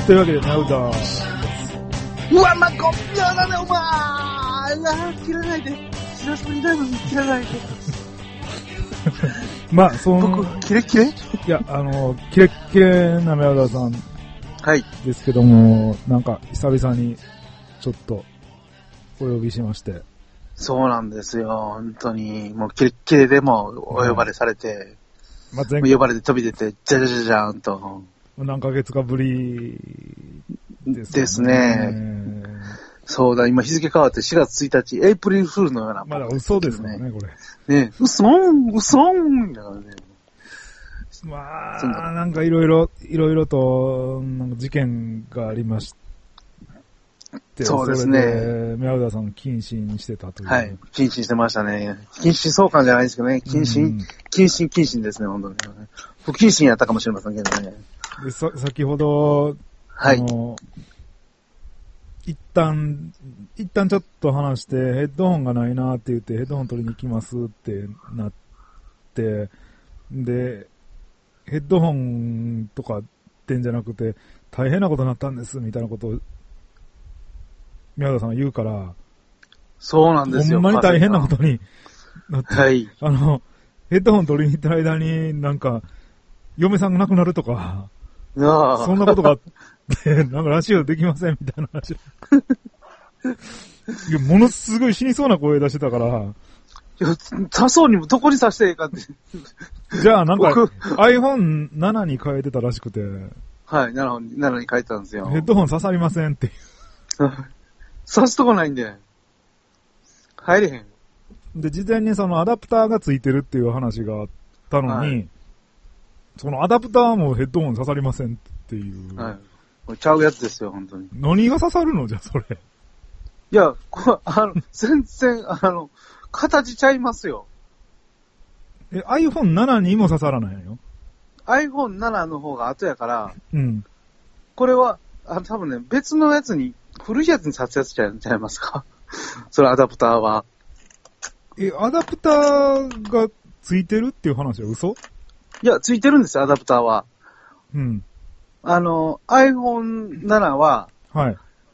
というわけで、ナウダー。 うわ、まこ、やだね、お前切らないで。久しぶりなのに切らないで。 まあ、 僕、キレッキレ？ いや、キレッキレなナウダーさん。 はい。 ですけども、なんか、久々に、ちょっと、お呼びしまして。 そうなんですよ、本当に。もう、キレッキレでも、お呼ばれされて、 まあ、 呼ばれて飛び出て、じゃじゃじゃじゃーんと。 何ヶ月かぶりですね。そうだ、今日付変わって4月1日、エイプリルフールのような。 まだ嘘ですからね、これ。 ね、嘘ーだからね。 まあ、なんかいろいろと、なんか事件がありまして、 そうですね。 それで、宮浦さん謹慎してたという。 はい、謹慎してましたね。謹慎相関じゃないですけどね、謹慎ですね、本当に。不謹慎やったかもしれませんけどね。 で先ほど、 はい。 一旦ちょっと話して、ヘッドホンがないなって言って、ヘッドホン取りに行きますってなって、で、ヘッドホンとかってんじゃなくて、大変なことになったんですみたいなことを、宮田さんが言うから、 そうなんですよ。 ほんまに大変なことになって、 はい。 ヘッドホン取りに行った間になんか、嫁さんが亡くなるとか、そんなことがあって、なんかラジオできませんみたいな話。いや、ものすごい死にそうな声出してたから、 いや、多層にもどこに刺していいかって。 じゃあなんか iPhone7 に変えてたらしくて。 はい、7に変えてたんですよ。 ヘッドホン刺さりませんっていう。 刺すとこないんで。入れへん。 で、事前にそのアダプターがついてるっていう話があったのに、はい、そのアダプターもヘッドホン刺さりませんっていう。 はい。これちゃうやつですよ、本当に。 何が刺さるのじゃ、それ。 いや、全然、形ちゃいますよ。 iPhone7 にも刺さらないよ。 iPhone7 の方が後やから、 うん。 これは、多分ね、別のやつに、古いやつに刺すやつちゃいますかそれアダプターは。 アダプターがついてるっていう話は嘘？ いや、ついてるんですよ、アダプターは。 うん。 iPhone7 は、 はい。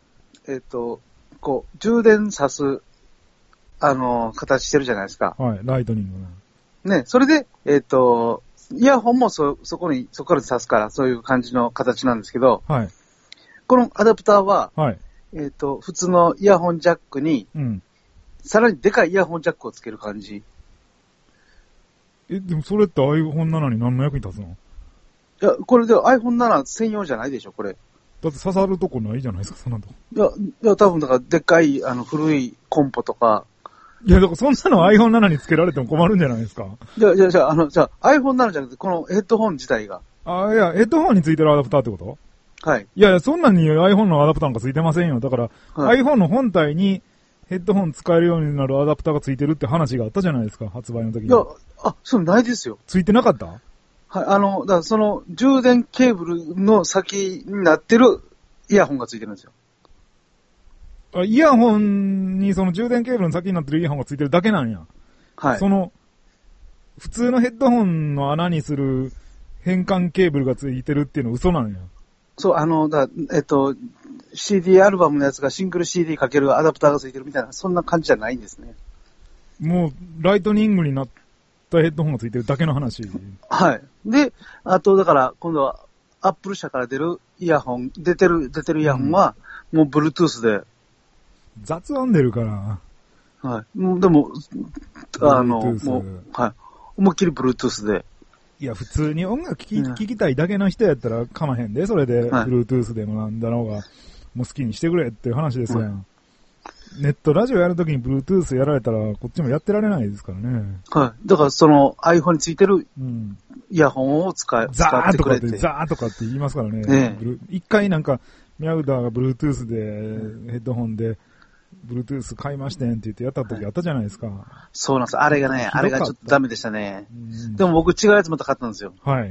こう、充電さす、形してるじゃないですか。 はい、ライトニングね。それで、イヤホンもそこから挿すから、そういう感じの形なんですけど、 はい。 このアダプターは、 はい。 普通のイヤホンジャックに、 うん。 さらにでかいイヤホンジャックをつける感じ。 でもそれって iPhone7 に何の役に立つの？ いや、これで iPhone7 専用じゃないでしょ、これ。 だって刺さるとこないじゃないですか、そんなとこ。 いや、多分だから、でっかい、古いコンポとか。 いや、だからそんなの iPhone7 につけられても困るんじゃないですか。 じゃあ iPhone7 じゃなくて、このヘッドホン自体が。 いや、ヘッドホンについてるアダプターってこと？ はい。 いや、そんなに iPhone のアダプターなんかついてませんよ。だから、はい、iPhone の本体にヘッドホン使えるようになるアダプターがついてるって話があったじゃないですか、発売の時に。 いや、それないですよ。 ついてなかった？ はい、だからその充電ケーブルの先になってるイヤホンがついてるんですよ。 イヤホンにその充電ケーブルの先になってるイヤホンがついてるだけなんや。 はい。 普通のヘッドホンの穴にする変換ケーブルがついてるっていうのは嘘なんや。 そう、CD アルバムのやつがシングル CD かけるアダプターがついてるみたいな、そんな感じじゃないんですね。 もう、ライトニングになったヘッドホンがついてるだけの話。 はい。で、あと、だから、今度は、アップル社から出るイヤホン、出てるイヤホンは、もう Bluetooth で。 雑音出るから。 はい。でも、もう、はい。思いっきり Bluetooth で。 いや、普通に音楽聴きたいだけの人やったらかまへんで、それで、Bluetooth でもなんだろうが、もう好きにしてくれっていう話ですやん。ネットラジオやるときに Bluetooth やられたら、こっちもやってられないですからね。 はい。だからその iPhone についてるイヤホンを使ってくれて。 ザーとかって言いますからね。一回なんか、ミャウダーが Bluetooth で、ヘッドホンで、Bluetooth 買いましてんって言ってやった時あったじゃないですか。 そうなんです。あれがちょっとダメでしたね。でも僕違うやつまた買ったんですよ。 はい。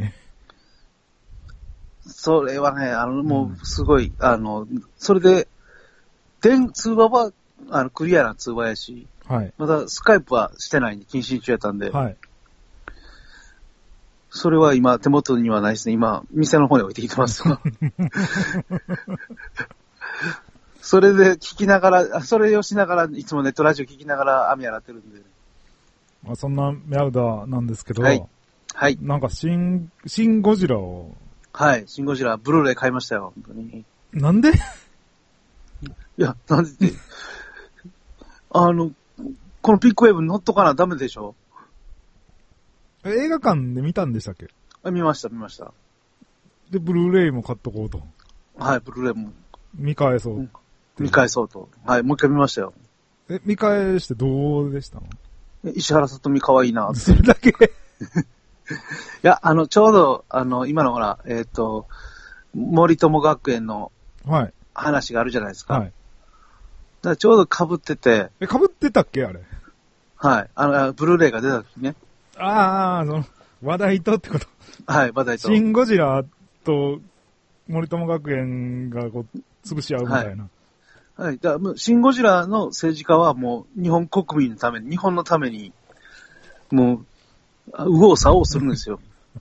それはね、もうすごい、それで、通話は、クリアな通話やし、 はい。 またスカイプはしてないんで、謹慎中やったんで。 はい。 それは今手元にはないですね。今、店の方に置いてきてます。それで聞きながら、それをしながら、いつもネットラジオ聞きながら網洗ってるんで。 まあ、そんなミャウダなんですけど、 はい。はい。 なんかシンゴジラを。 はい。シンゴジラ、ブルーレイ買いましたよ、本当に。 なんで？いや、なんでって。このピックウェーブに乗っとかなダメでしょ？ 映画館で見たんでしたっけ？ 見ました。 で、ブルーレイも買っとこうと。 はい、ブルーレイも。 見返そう。 見返そうと。はい、もう一回見ましたよ。 見返してどうでしたの？ 石原さとみ可愛いな。 それだけいや、ちょうど、今のほら、森友学園の話があるじゃないですか。はい。だからちょうど被ってて。 被ってたっけあれ。 はい。ブルーレイが出た時ね。 ああ、話題とってこと。 はい、話題と。 シンゴジラと森友学園がこう、潰し合うみたいな。 はい。だからシンゴジラの政治家はもう日本国民のために、日本のために、もう、右往左往するんですよ。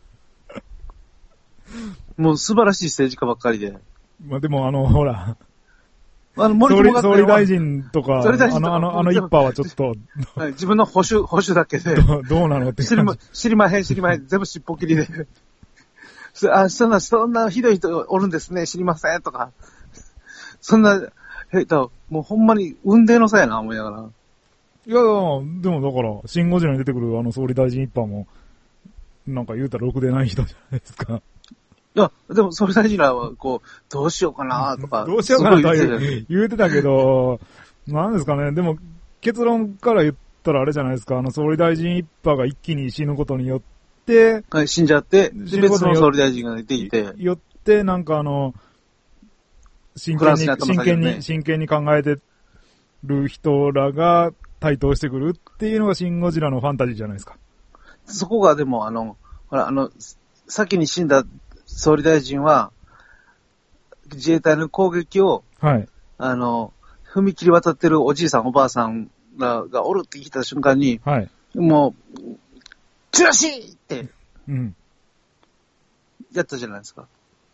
もう素晴らしい政治家ばっかりで。 まあでもほら。 森友学園総理大臣とか、一派はちょっと。 はい、自分の保守だけで。 どうなのって知りまへん。全部尻尾切りで。そんなひどい人おるんですね、知りませんとか。そんな、もうほんまに運命の差やな、思いながら。 いや、でもだから、シンゴジラに出てくる総理大臣一派も、なんか言うたらろくでない人じゃないですか。 いや、でも総理大臣らは、どうしようかなとか。 どうしようかなと言うてたけど、なんですかね、でも、結論から言ったらあれじゃないですか、総理大臣一派が一気に死ぬことによって、 はい、死んじゃって、別の総理大臣が出てきて。 よって、なんか真剣に考えてる人らが台頭してくるっていうのがシン・ゴジラのファンタジーじゃないですか。 そこがでもほら先に死んだ総理大臣は、自衛隊の攻撃を、 はい。 踏切渡ってるおじいさんおばあさんらがおるって聞いた瞬間に、 はい。 もう、チラシーって、 うん。 やったじゃないですか。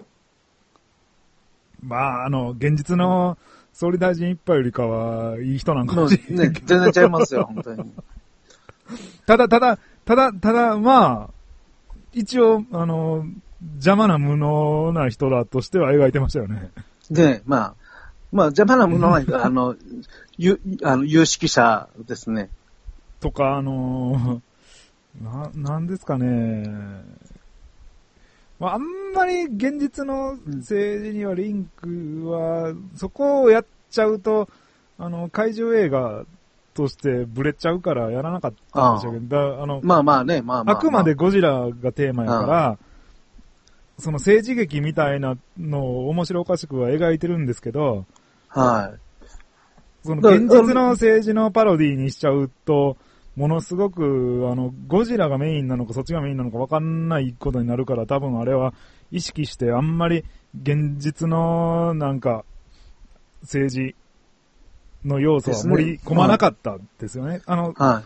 まあ、現実の総理大臣一派よりかは、いい人なんかもしれない。 ね、全然ちゃいますよ、本当に。 ただ、まあ、一応、邪魔な無能な人らとしては描いてましたよね。 で、まあ、邪魔な無能な人は、有識者ですね。 とか、なんですかね。まあ、あんまり現実の政治にはリンクは、そこをやっちゃうと、怪獣映画としてブレちゃうからやらなかったんでしょうけど、 まあね、 あくまでゴジラがテーマやから、その政治劇みたいなのを面白おかしくは描いてるんですけど、 はい。 その現実の政治のパロディにしちゃうと、ものすごく、ゴジラがメインなのかそっちがメインなのか分かんないことになるから、多分あれは意識してあんまり現実のなんか政治の要素は盛り込まなかったですよね。 はい。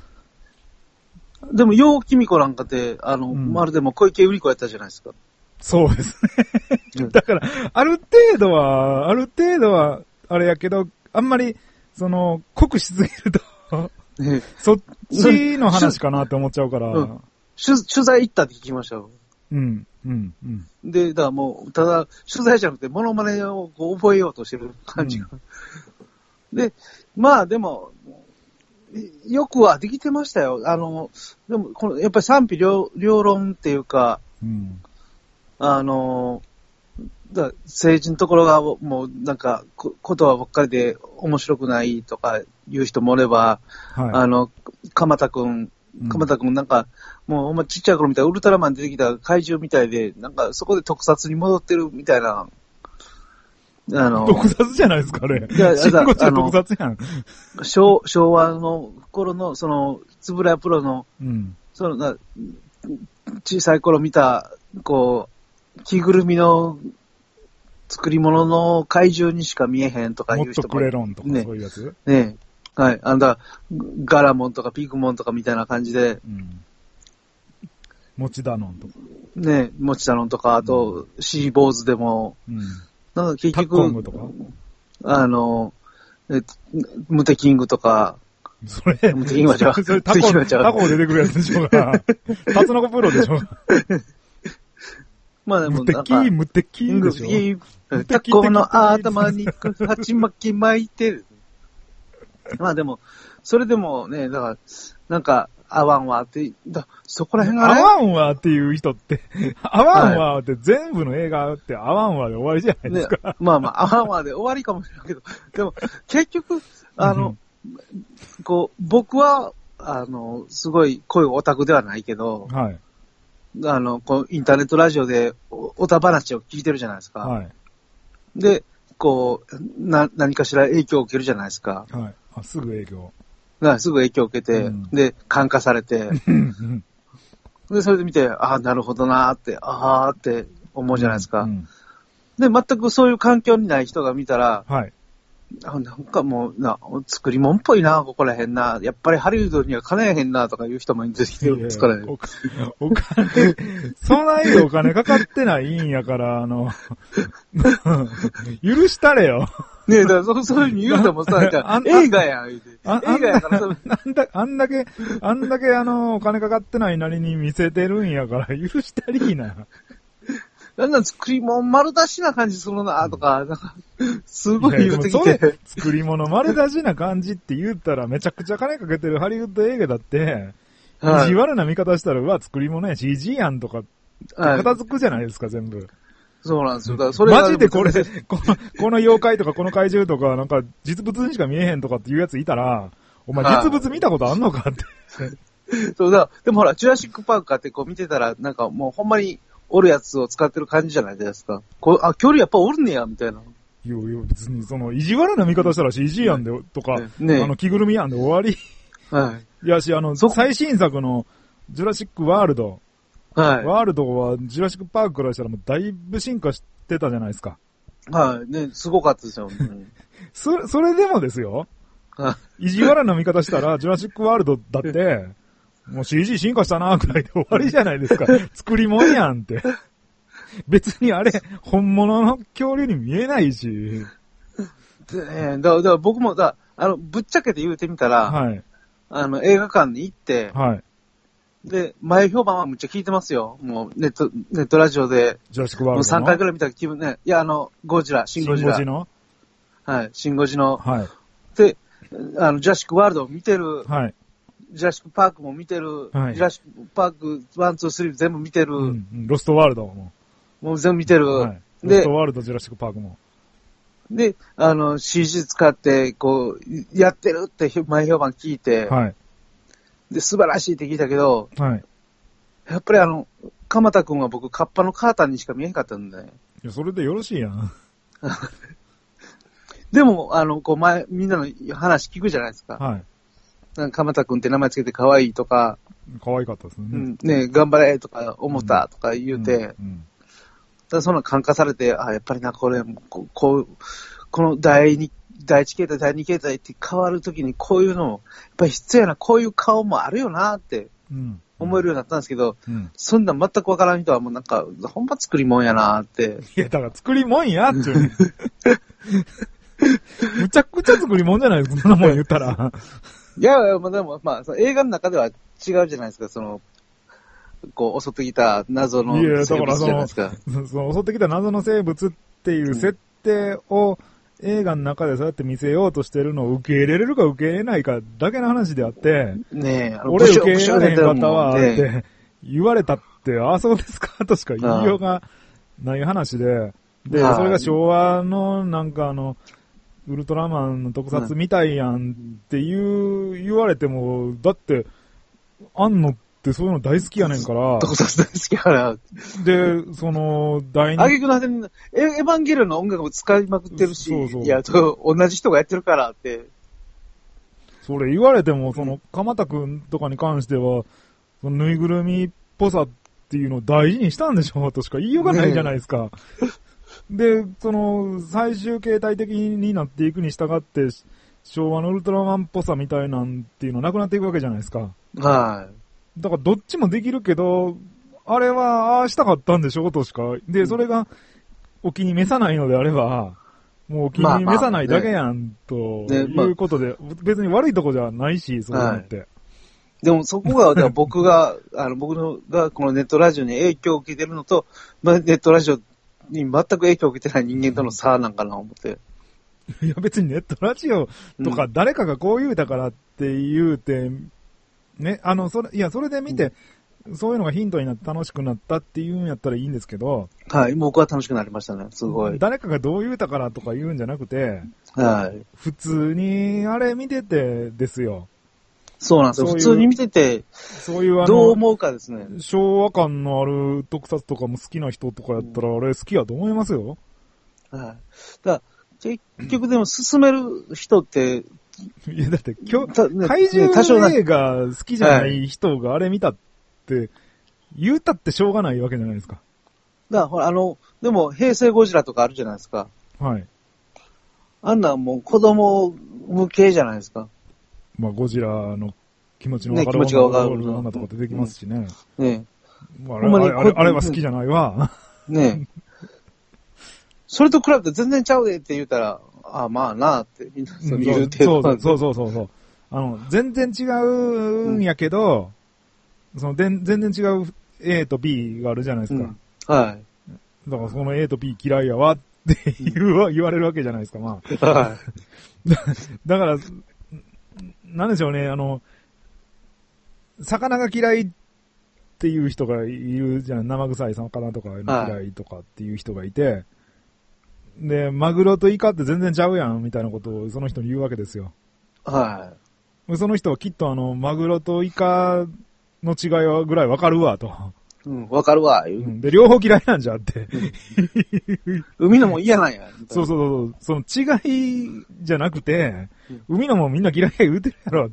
でも、ようきみこなんかって、まるでも小池百合子やったじゃないですか。 そうですね。だから、ある程度は、あれやけど、あんまり、濃くしすぎると、そっちの話かなって思っちゃうから。 取材行ったって聞きましたよ。 で、 だからもう、ただ、取材じゃなくて、モノマネを覚えようとしてる感じが。で、まあでも、よくはできてましたよ。でも、やっぱり賛否両論っていうか、政治のところがもうなんか言葉ばっかりで面白くないとか言う人もおれば、はい、鎌田くんなんか、もうほんまちっちゃい頃みたいなウルトラマン出てきた怪獣みたいで、なんかそこで特撮に戻ってるみたいな。 特撮じゃないですかね。シンゴジラ特撮やん。 昭和の頃の、つぶらやプロの、小さい頃見た、着ぐるみの作り物の怪獣にしか見えへんとかいう人も。 もっとクレロンとかそういうやつね。はい。ガラモンとかピグモンとかみたいな感じで、 持田のんとか。 ね、持田のんとか、あと、シーボーズでも、なんか結タッコングと局、 かムテキングとか、 それ、 ムテキングはじゃあ、 それタコ出てくるやつでしょうが。タツノコプロでしょうが。 まあでもなんか、 ムテキでしょ。 タコの頭に鉢巻き巻いてる。まあでも、それでもね、だから、なんか、合わんわって、そこら辺がね。 合わんわっていう人って、合わんわって全部の映画って合わんわで終わりじゃないですか。 ね、まあまあ、合わんわで終わりかもしれないけど、でも、結局、こう、僕は、すごいこういうオタクではないけど、 はい。 こう、インターネットラジオでオタ話を聞いてるじゃないですか。 はい。 で、こう、何かしら影響を受けるじゃないですか。 はい。あ、すぐ影響。 すぐ影響を受けて、で、感化されて、で、それで見て、ああ、なるほどなーって、ああって思うじゃないですか。で、全くそういう環境にない人が見たら、 はい。 なんかもう、作り物っぽいな、ここらへんな。やっぱりハリウッドにはかなえへんな、とかいう人も出てきてるんですからね。 お金、そないお金かかってないんやから、許したれよ。 ねえ、だからそういうふうに言うともさ、映画やん、言うて。映画やからあんだけお金かかってないなりに見せてるんやから、許したりーな。 だんだん作り物丸出しな感じするなとか、なんか、すごい言うてきて。 作り物丸出しな感じって言ったらめちゃくちゃ金かけてるハリウッド映画だって、意地悪な見方したら、うわ、作り物や CG やんとか、片付くじゃないですか、全部。 そうなんですよ。だからそれマジでこれ、この妖怪とかこの怪獣とか、なんか実物にしか見えへんとかっていうやついたら、お前実物見たことあんのかって。 そうだ。でもほら、ジュラシックパークかってこう見てたら、なんかもうほんまに、おるやつを使ってる感じじゃないですか。距離やっぱおるねや、みたいな。 いや、別に意地悪な見方したら CG やんで、とか、着ぐるみやんで終わり。 はい。 いやし、最新作の、ジュラシックワールド。 はい。 ワールドは、ジュラシックパークからしたらもうだいぶ進化してたじゃないですか。 はい。ね、すごかったですよ。 それでもですよ。意地悪な見方したら、ジュラシックワールドだって、もう CG 進化したなーくらいで終わりじゃないですか。作り物やんって。別にあれ、本物の恐竜に見えないし。 だから僕も、ぶっちゃけて言うてみたら、 はい。 映画館に行って、 はい。 で、前評判はむっちゃ聞いてますよ。もう、ネットラジオで。 ジュラシックワールドの。 もう3回くらい見た気分ね。いや、ゴジラ、シンゴジラ。 シンゴジのはい、シンゴジの。 はい。 で、ジュラシックワールドを見てる。 はい。 ジュラシックパークも見てる。 はい。 ジュラシックパーク1、2、3全部見てる。 ロストワールドも。 もう全部見てる。 はい。ロストワールド、ジュラシックパークも。 で、CG 使って、こう、やってるって前評判聞いて。 はい。 で、素晴らしいって聞いたけど。 はい。 やっぱり鎌田くんは僕、カッパのカータンにしか見えんかったんで。 いや、それでよろしいやん。 でも、こうみんなの話聞くじゃないですか。 はい。 鎌田くんって名前つけて可愛いとか。 可愛かったですね。 ね、頑張れとか思ったとか言うて。だその感化されて、やっぱりな、これ、この第一形態、第二形態って変わるときにこういうのも、やっぱり必要やな、こういう顔もあるよなって思えるようになったんですけど、そんな全くわからん人はもうなんか、ほんま作り物やなって。 いや、だから作り物やっていう。むちゃくちゃ作り物じゃないですか、そんなもん言ったら。 いや、でも、映画の中では違うじゃないですか、こう、襲ってきた謎の生物じゃないですか。 襲ってきた謎の生物っていう設定を映画の中でそうやって見せようとしてるのを受け入れれるか受け入れないかだけの話であって、 ねえ、 俺受け入れられへんかったわって言われたって、ああそうですかとしか言いようがない話で、それが昭和のなんかウルトラマンの特撮みたいやんって言われても、だって、あんのってそういうの大好きやねんから。 特撮大好きやから。 で、第二。 あげくの果てに、エヴァンゲリオンの音楽も使いまくってるし、いや、同じ人がやってるからって。 それ言われても、鎌田くんとかに関しては、ぬいぐるみっぽさっていうのを大事にしたんでしょとしか言いようがないじゃないですか。で、最終形態的になっていくに従って、昭和のウルトラマンっぽさみたいなんていうのはなくなっていくわけじゃないですか。 はい。 だからどっちもできるけど、 あれは、ああしたかったんでしょとしか。で、それが、お気に召さないのであれば、もうお気に召さないだけやん、ということで、別に悪いとこじゃないし、そういうのって。 でもそこが、僕がこのネットラジオに影響を受けてるのと、ネットラジオに全く影響を受けてない人間との差なんかな思って。 いや別にネットラジオとか誰かがこう言うたからって言うて、ね、それで見て、そういうのがヒントになって楽しくなったっていうんやったらいいんですけど。 はい、僕は楽しくなりましたね、すごい。 誰かがどう言うたからとか言うんじゃなくて、 はい。 普通にあれ見ててですよ。 そうなんですよ。普通に見てて、 そういうどう思うかですね。 昭和感のある特撮とかも好きな人とかやったら、あれ好きやと思いますよ。 はい。結局でも進める人って、 いやだって怪獣映画好きじゃない人があれ見たって、言うたってしょうがないわけじゃないですか。 ほらでも平成ゴジラとかあるじゃないですか。 はい。 あんなんもう子供向けじゃないですか。 まあゴジラの気持ちの分かる女とか出てきますしね。 ねえ。あれは好きじゃないわ。 ねえ。それと比べて全然ちゃうでって言うたら、ああまあなあってみんなそう言う程度。 そう。全然違うんやけど、全然違う A と B があるじゃないですか。 はい。 だからその A と B 嫌いやわって言われるわけじゃないですか、まあ。 はい。 だから、なんでしょうね、魚が嫌いっていう人がいるじゃん。生臭い魚とか嫌いとかっていう人がいて、で、マグロとイカって全然ちゃうやんみたいなことをその人に言うわけですよ。 はい。 その人はきっとマグロとイカの違いはぐらいわかるわと。 うん、わかるわ。 で、両方嫌いなんじゃって。 海のも嫌なんや。 そう。その違いじゃなくて、海のもみんな嫌いや言うてるやろって。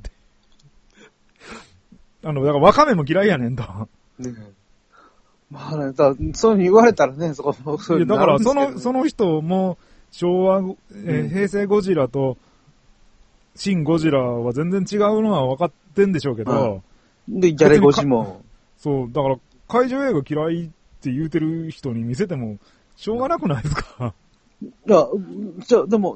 だからワカメも嫌いやねんと。 ねまあね、そうに言われたらね、そこもそういうだからその人も昭和、平成ゴジラと新ゴジラは全然違うのは分かってんでしょうけど。 で、ギャレゴジも。 そう、だから怪獣映画嫌いって言うてる人に見せてもしょうがなくないですか？ でも、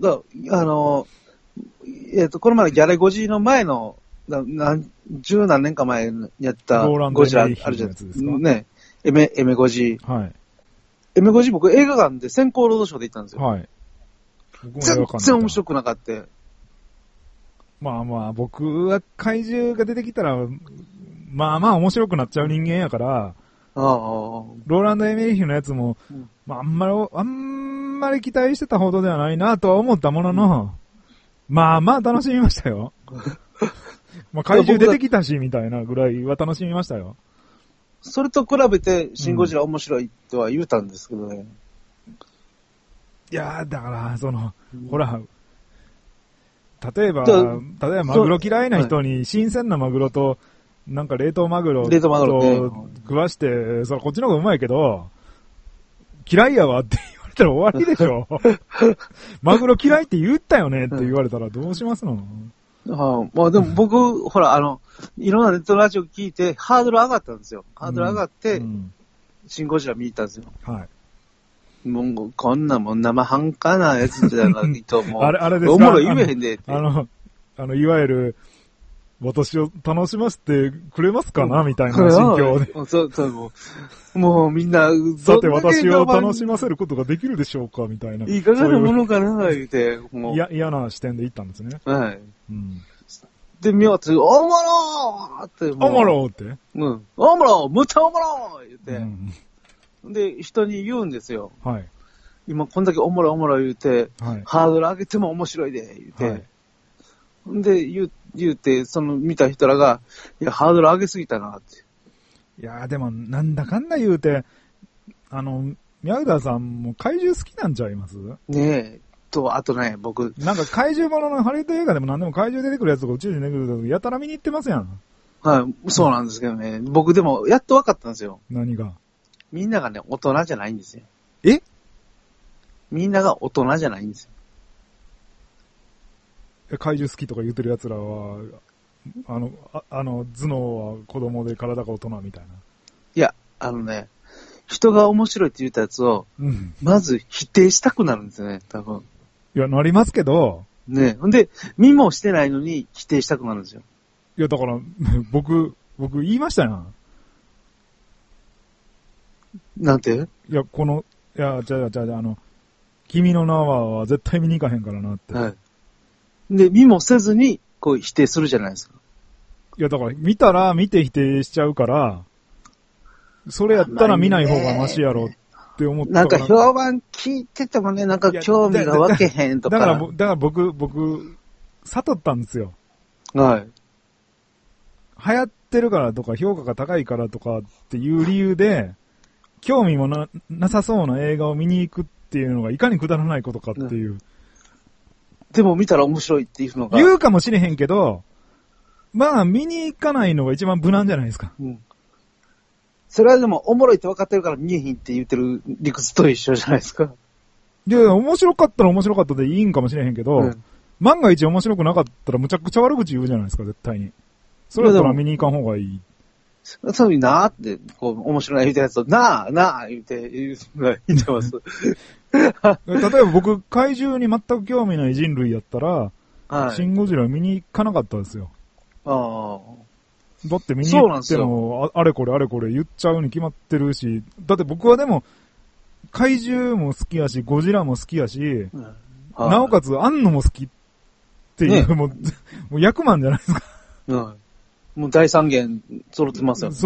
これまでギャレゴジの前の、十何年か前にやったゴジラあるじゃないですか。ね。エメゴジ。 はい。 エメゴジ僕映画館で先行ロードショーで行ったんですよ。 はい。 全然面白くなかった。 まあ、僕は怪獣が出てきたら、まあ面白くなっちゃう人間やから、ローランド・エメリヒのやつも、まああんまり期待してたほどではないなとは思ったものの、まあ楽しみましたよ。まあ怪獣出てきたし、みたいなぐらいは楽しみましたよ。 それと比べて、シンゴジラ面白いとは言うたんですけどね。 いやー、だから、ほら、例えばマグロ嫌いな人に新鮮なマグロと、なんか冷凍マグロと食わして、こっちの方がうまいけど、嫌いやわって言われたら終わりでしょ。マグロ嫌いって言ったよねって言われたらどうしますの？ まあでも僕、ほら、いろんなネットラジオ聞いて、ハードル上がったんですよ。ハードル上がって、シンゴジラ見に行ったんですよ。 はい。 もう、こんなもん生半可なやつじゃないと、もう、 あれですか？ おもろい言えへんでって。 いわゆる、私を楽しませてくれますかなみたいな心境で。 そうもうみんな、 さて私を楽しませることができるでしょうかみたいな。 いかがなものかな言うて、もう。 嫌な視点で行ったんですね。 はい。で、見終わって、おもろーって。 おもろーって。 おもろーむっちゃおもろー言って。で、人に言うんですよ。 はい。 今こんだけおもろいおもろい言うて、ハードル上げても面白いで、言うて。で、言うて、見た人らが、いや、ハードル上げすぎたな、って。 いやでも、なんだかんだ言うて、宮田さんも怪獣好きなんちゃいます？ ねえ。あとね、僕。 なんか怪獣もののハリウッド映画でも何でも怪獣出てくるやつとか宇宙人出てくるやつやたら見に行ってますやん。 はい、そうなんですけどね。僕でも、やっと分かったんですよ。 何が？ みんながね、大人じゃないんですよ。 え？ みんなが大人じゃないんですよ。怪獣好きとか言ってる奴らは、頭脳は子供で体が大人みたいな。 いや、 人が面白いって言ったやつを、まず否定したくなるんですよね、多分。 いや、なりますけど。 ね。ほんで、見もしてないのに否定したくなるんですよ。 いや、だから、僕言いましたやん。 なんて？ いや、じゃあ、君の名は絶対見に行かへんからなって。 はい。で、見もせずに、こう否定するじゃないですか。 いや、だから、見たら見て否定しちゃうから、それやったら見ない方がマシやろって思ったから。 なんか評判聞いててもね、なんか興味が分けへんとか。 だから僕、悟ったんですよ。 はい。 流行ってるからとか、評価が高いからとかっていう理由で、興味もなさそうな映画を見に行くっていうのがいかにくだらないことかっていう。 でも見たら面白いっていうのが。 言うかもしれへんけど、まあ見に行かないのが一番無難じゃないですか。 うん。それはでもおもろいって分かってるから見えへんって言ってる理屈と一緒じゃないですか。 いや、面白かったら面白かったでいいんかもしれへんけど、万が一面白くなかったらむちゃくちゃ悪口言うじゃないですか、絶対に。それだったら見に行かん方がいい。 そういうなーって、こう、面白い言うたやつを、なー言ってます。 例えば僕、怪獣に全く興味ない人類やったら、 はい、 シン・ゴジラ見に行かなかったですよ。 ああ。 だって見に行っても、あれこれ言っちゃうに決まってるし、だって僕はでも、怪獣も好きやし、ゴジラも好きやし、なおかつ、アンノも好きっていう、ね、もう役満じゃないですか。 もう大三元揃ってますよね。 そう。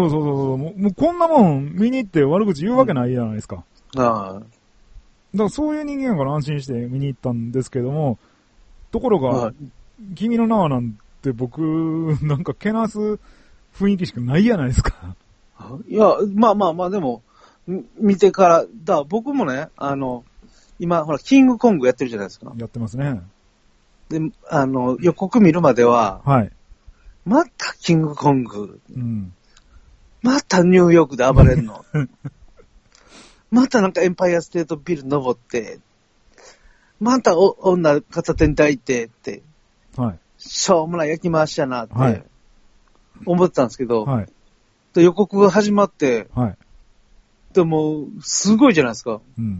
もうこんなもん見に行って悪口言うわけないじゃないですか。だからそういう人間やから安心して見に行ったんですけども、ところが、君の名はなんて僕、なんかけなす雰囲気しかないじゃないですか。 いや、まあ、でも、見てから、僕もね、今、ほら、キングコングやってるじゃないですか。 やってますね。 で、予告見るまでは、 はい。 またキングコング。 うん。 またニューヨークで暴れんの。またなんかエンパイアステートビル登って、また女片手に抱いてって、 はい。 しょうもない焼き回しやなって、 はい、 思ってたんですけど、 はい。 で予告が始まって、 はい。 でも、すごいじゃないですか。 うん。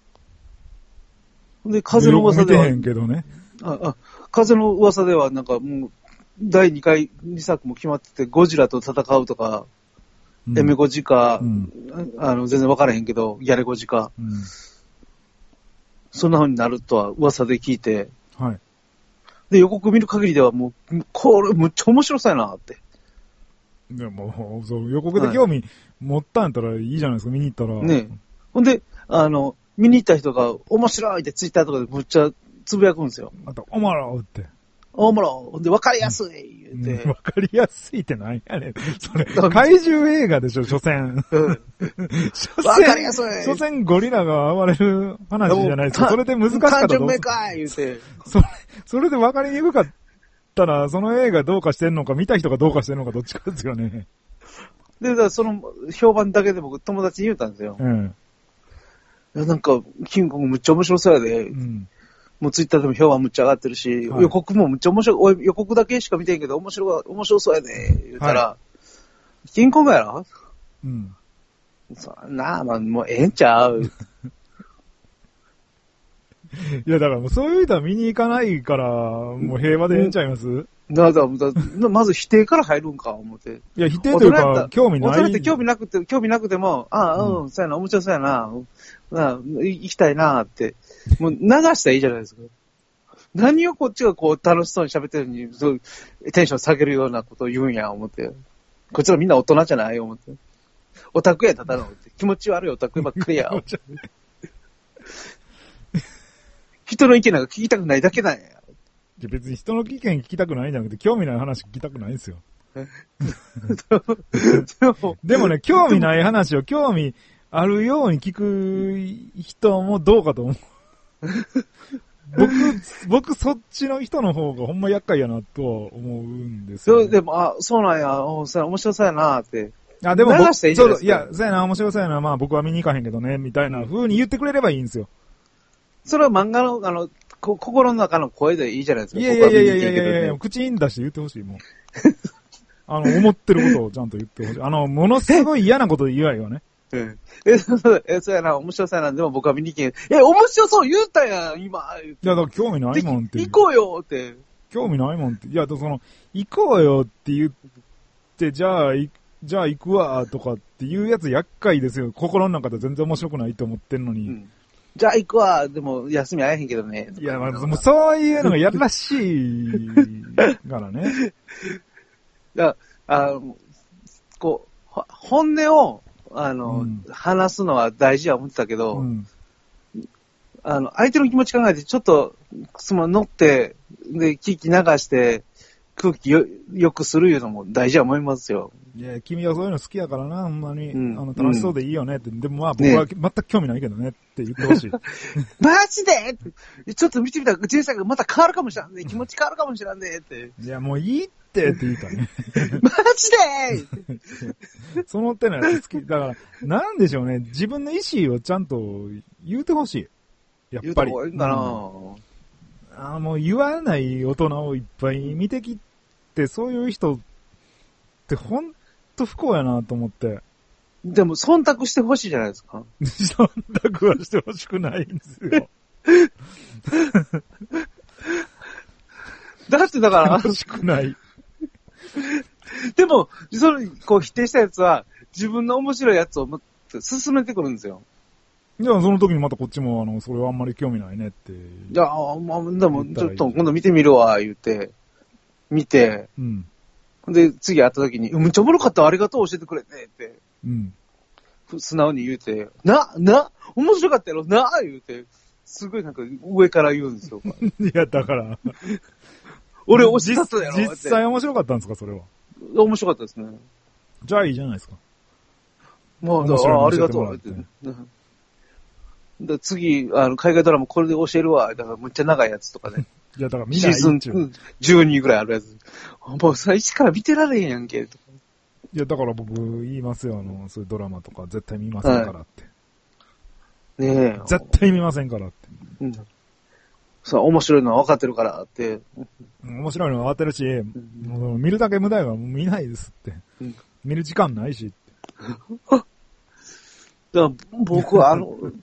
で、風の噂では。 見てへんけどね。 風の噂ではなんかもう、第2回、2作も決まってて、ゴジラと戦うとか、エメゴジか、全然分からへんけど、ギャレゴジか、そんな風になるとは噂で聞いて、 はい。 で、予告見る限りではもう、これむっちゃ面白そうやなって。 でも、そう、予告で興味持ったんやったらいいじゃないですか、見に行ったら。 ねえ。ほんで、見に行った人が面白いってツイッターとかでむっちゃつぶやくんですよ。 あと、おもろって。 おもろ。ほんで、わかりやすい言うて。 わかりやすいってなんやねん。それ、怪獣映画でしょ、所詮。 わかりやすい。 所詮ゴリラが暴れる話じゃないですか。それで難しかったらどう。 単純明快言うて。 それでわかりにくかったら、その映画どうかしてんのか、見た人がどうかしてんのか、どっちかですよね。 で、だからその評判だけで僕友達に言うたんですよ。いやなんか、キングコングむっちゃ面白そうやで。もうツイッターでも評判むっちゃ上がってるし、予告もむっちゃ面白い、予告だけしか見てんけど面白そうやで、言ったら、キングコングやろなあ、まあ、もうええんちゃういや、だからもうそういう人は見に行かないから、もう平和でええんちゃいます？ まず否定から入るんか、思って。 いや、否定というか、興味ない。 大人って興味なくても、そうやな、面白そうやな、行きたいなって、もう流したらいいじゃないですか。何をこっちがこう楽しそうに喋ってるのに、そうテンション下げるようなことを言うんや、思って。こっちらみんな大人じゃない思って。オタクや、ただの。気持ち悪いオタクばっかりや。人の意見なんか聞きたくないだけなんや。 別に人の意見聞きたくないんじゃなくて、興味ない話聞きたくないんですよ。でもね、興味ない話を興味あるように聞く人もどうかと思う。僕そっちの人の方がほんま厄介やなとは思うんですよ、ね。 でも、そうなんや、面白そうやなって。 でも流していいじゃないですか。 いや、そうやな、面白そうやな、まあ僕は見に行かへんけどね、みたいな風に言ってくれればいいんですよ。 それは漫画の、心の中の声でいいじゃないですか。 いや、口に出して言ってほしい、もう。 思ってることをちゃんと言ってほしい。ものすごい嫌なこと言わんよね。 そうやな、面白そうやな、でも僕は見に行けん。面白そう言うたやん、今。 いや、だから興味ないもんって。 行こうよって。 興味ないもんって。いや、行こうよって言って、じゃあ行くわ、とかっていうやつ厄介ですよ。心の中で全然面白くないと思ってんのに。うん、 じゃあ行くわ、でも休み会えへんけどね。 いや、まあ、もうそういうのがやらしいからね。 こう、本音を、話すのは大事は思ってたけど、相手の気持ち考えて、ちょっと、乗って、で、聞き流して、空気よくするいうのも大事は思いますよ。 いや、君はそういうの好きやからな、ほんまに。楽しそうでいいよねって。でもまあ僕は全く興味ないけどねって言ってほしい。 マジでちょっと見てみたら、人生がまた変わるかもしれんね。気持ち変わるかもしれんねって。 いや、もういいって言うたね。 マジでその手のやつ好き。だから、なんでしょうね。自分の意思をちゃんと言うてほしい。やっぱり。 言うた方がいいんかな、 もう言わない大人をいっぱい見てきて、そういう人ってほんと不幸やなと思って。 でも、忖度してほしいじゃないですか。 忖度はしてほしくないんですよ。 だってだから。 欲しくない。 でも、否定したやつは、自分の面白いやつを進めてくるんですよ。 じゃあ、その時にまたこっちも、それはあんまり興味ないねって。 じゃあ、でも、ちょっと今度見てみるわ、言って、見て、で、次会った時に、むっちゃおもろかった、ありがとう、教えてくれて、って、素直に言うて、面白かったやろ、言うて、すごいなんか上から言うんですよ。 いや、だから。 俺教えたやろ。 実際面白かったんですか、それは。 面白かったですね。 じゃあいいじゃないですか。 もう、ありがとう、って。次、海外ドラマこれで教えるわ。だから、むっちゃ長いやつとかね。 いや、だから見ないシーズン12ぐらいあるやつ。もう、最初から見てられへんやんけ。とかいや、だから僕言いますよ。そういうドラマとか絶対見ませんからって。 ねえ。 絶対見ませんからって。 面白いのは分かってるからって。 面白いのは分かってるし、見るだけ無駄やから見ないですって。見る時間ないしって。 だから僕は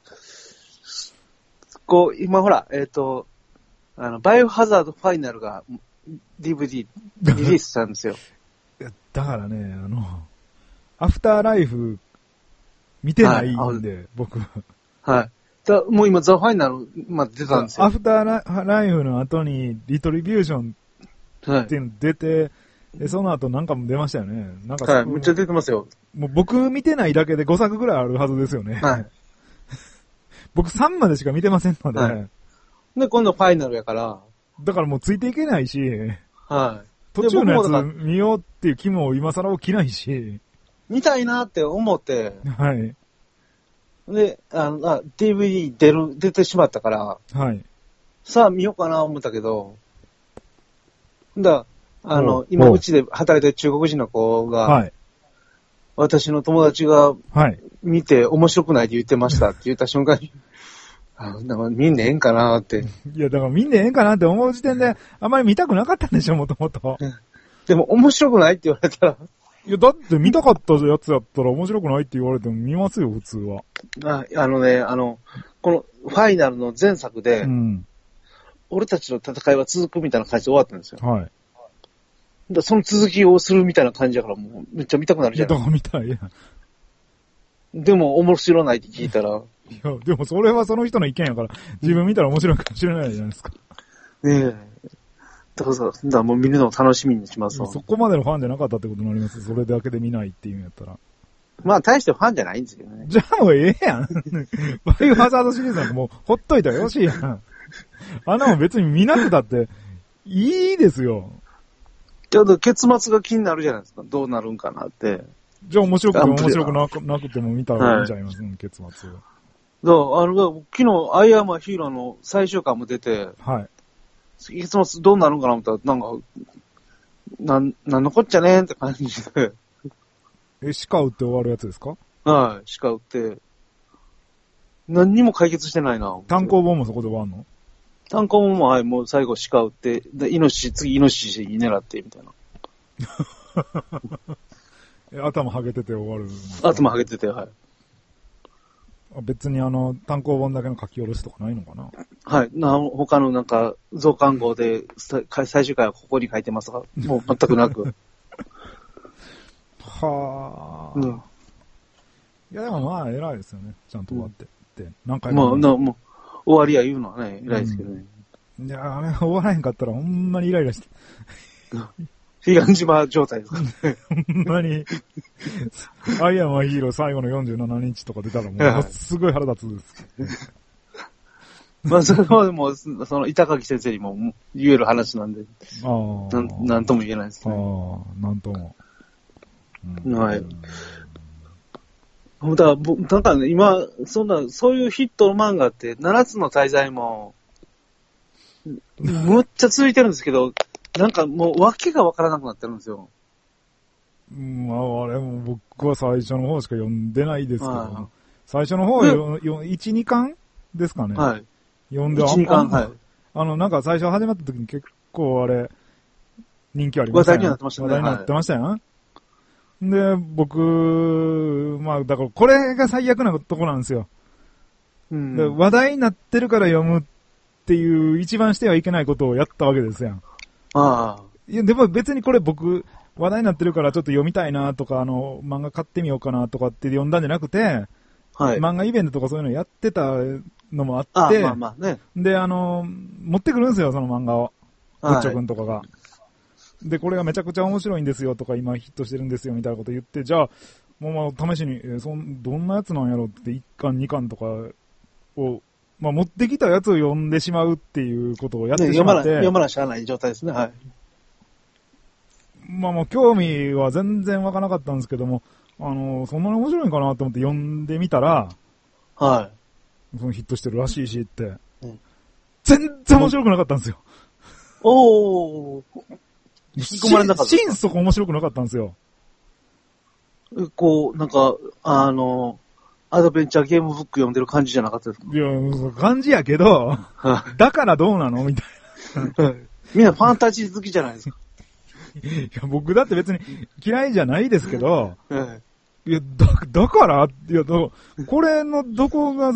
今ほら、バイオハザードファイナルが DVD リリースしたんですよ。 だからね、アフターライフ見てないんで、僕は。 はい。もう今ザ・ファイナルまで出たんですよ。 アフターライフの後にリトリビューションっていうの出て、その後なんかも出ましたよね。なんかめっちゃ出てますよ。 もう僕見てないだけで5作ぐらいあるはずですよね。 はい。 僕3までしか見てませんので。はい、 で、今度ファイナルやから。 だからもうついていけないし。 はい。 途中のやつ見ようっていう気も今更起きないし。 見たいなって思って。 はい。 で、DVD 出てしまったから。 はい。 さあ見ようかな思ったけど。今うちで働いてる中国人の子が。はい。私の友達が。はい。見て面白くないって言ってましたって言った瞬間に。見んねえんかなって。 いや、だから見んねえんかなって思う時点で、あんまり見たくなかったんでしょ、もともと。 でも面白くないって言われたら。 いや、だって見たかったやつやったら面白くないって言われても見ますよ、普通は。 このファイナルの前作で、俺たちの戦いは続くみたいな感じで終わったんですよ。はい。その続きをするみたいな感じだからもうめっちゃ見たくなるじゃん。 だから見たいやん。 でも面白ないって聞いたら。 いや、でもそれはその人の意見やから、自分見たら面白いかもしれないじゃないですか。 ねえ。だからもう見るのを楽しみにしますわ。 そこまでのファンじゃなかったってことになります。それだけで見ないっていうんやったら。 まあ、大してファンじゃないんですけどね。 じゃあもうええやん。バイオハザードシリーズなんかもうほっといたらよろしいやん。あんなもん別に見なくたっていいですよ。 ちょっと結末が気になるじゃないですか。どうなるんかなって。 じゃあ面白くても面白くなくても見たらいいんちゃいます、結末。 昨日、アイアムヒーローの最終巻も出て、はい。結末どうなるんかな思ったら、なんのこっちゃねーんって感じで。 鹿撃って終わるやつですか？ はい、鹿撃って。何にも解決してないな。 単行本もそこで終わんの？ 単行本も、はい、もう最後鹿撃って、で、次イノシシ狙って、みたいな。 頭はげてて終わる。 頭はげてて、はい。 別に単行本だけの書き下ろしとかないのかな。 はい。他のなんか、増刊号で最終回はここに書いてますが、もう全くなく。 はぁ、うん。いやでもまあ偉いですよね。ちゃんと終わって。って何回もう、終わりや言うのはね、偉いですけどね。 いや、あれ終わらへんかったらほんまにイライラして。 彼岸島状態ですかね。 ほんまに、アイアンはヒーロー最後の47日とか出たらもう、すごい腹立つです。 まあ、それはもう、その、板垣先生にも言える話なんで。なんとも言えないですね。 なんとも。 はい。だなんかね、今、そういうヒット漫画って、7つの大罪も、むっちゃ続いてるんですけど、なんかもう訳がわからなくなってるんですよ。 まあ、あれも僕は最初の方しか読んでないですけど、最初の方1、2巻ですかね。 はい。 読んで、 1、2巻、はい。 なんか最初始まった時に結構あれ、人気ありましたよね。 話題になってましたね。 話題になってましたよね。で、僕、まあ、だからこれが最悪なとこなんですよ。で話題になってるから読むっていう一番してはいけないことをやったわけですやん。いや、でも別にこれ僕、話題になってるからちょっと読みたいなとか、漫画買ってみようかなとかって読んだんじゃなくて、はい、漫画イベントとかそういうのやってたのもあって、で、持ってくるんですよ、その漫画を。グッチョ君とかが。で、これがめちゃくちゃ面白いんですよとか、今ヒットしてるんですよみたいなこと言って、じゃあ、もう試しに、どんなやつなんやろって1巻2巻とかを、まあ持ってきたやつを読んでしまうっていうことをやってしまって。 読まなしゃあない状態ですね、はい。 まあもう興味は全然湧かなかったんですけども、そんなに面白いんかなと思って読んでみたら、 はい。 ヒットしてるらしいしって、全然面白くなかったんですよ。 おー。引き込まれなかった。 心底面白くなかったんですよ。 こう、なんか、アドベンチャーゲームブック読んでる感じじゃなかったですか？ いや、感じやけど、だからどうなのみたいな。 みんなファンタジー好きじゃないですか。 いや、僕だって別に嫌いじゃないですけど、いや、だから、いや、これのどこが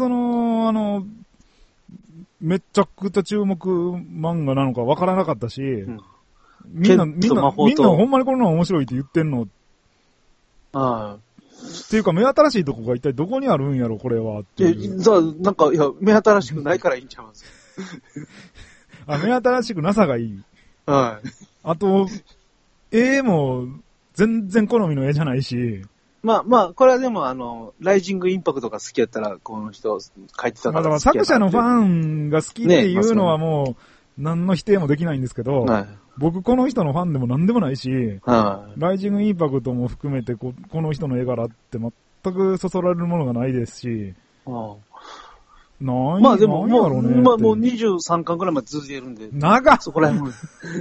めちゃくちゃ注目漫画なのかわからなかったし、みんなほんまにこれの面白いって言ってんの。っていうか、目新しいとこが一体どこにあるんやろ、これは。っていう。 なんか、いや、目新しくないからいいんちゃいます目新しくなさがいい。 はい。 あと、絵も全然好みの絵じゃないし。 まあ、これはでもライジングインパクトが好きやったら、この人書いてたから好きやな。だから作者のファンが好きっていうのはもう、何の否定もできないんですけど、僕この人のファンでも何でもないし、ライジングインパクトも含めてこの人の絵柄って全くそそられるものがないですし、 まあでも、もう23巻くらいまで続いてるんで。 長っそこら辺も。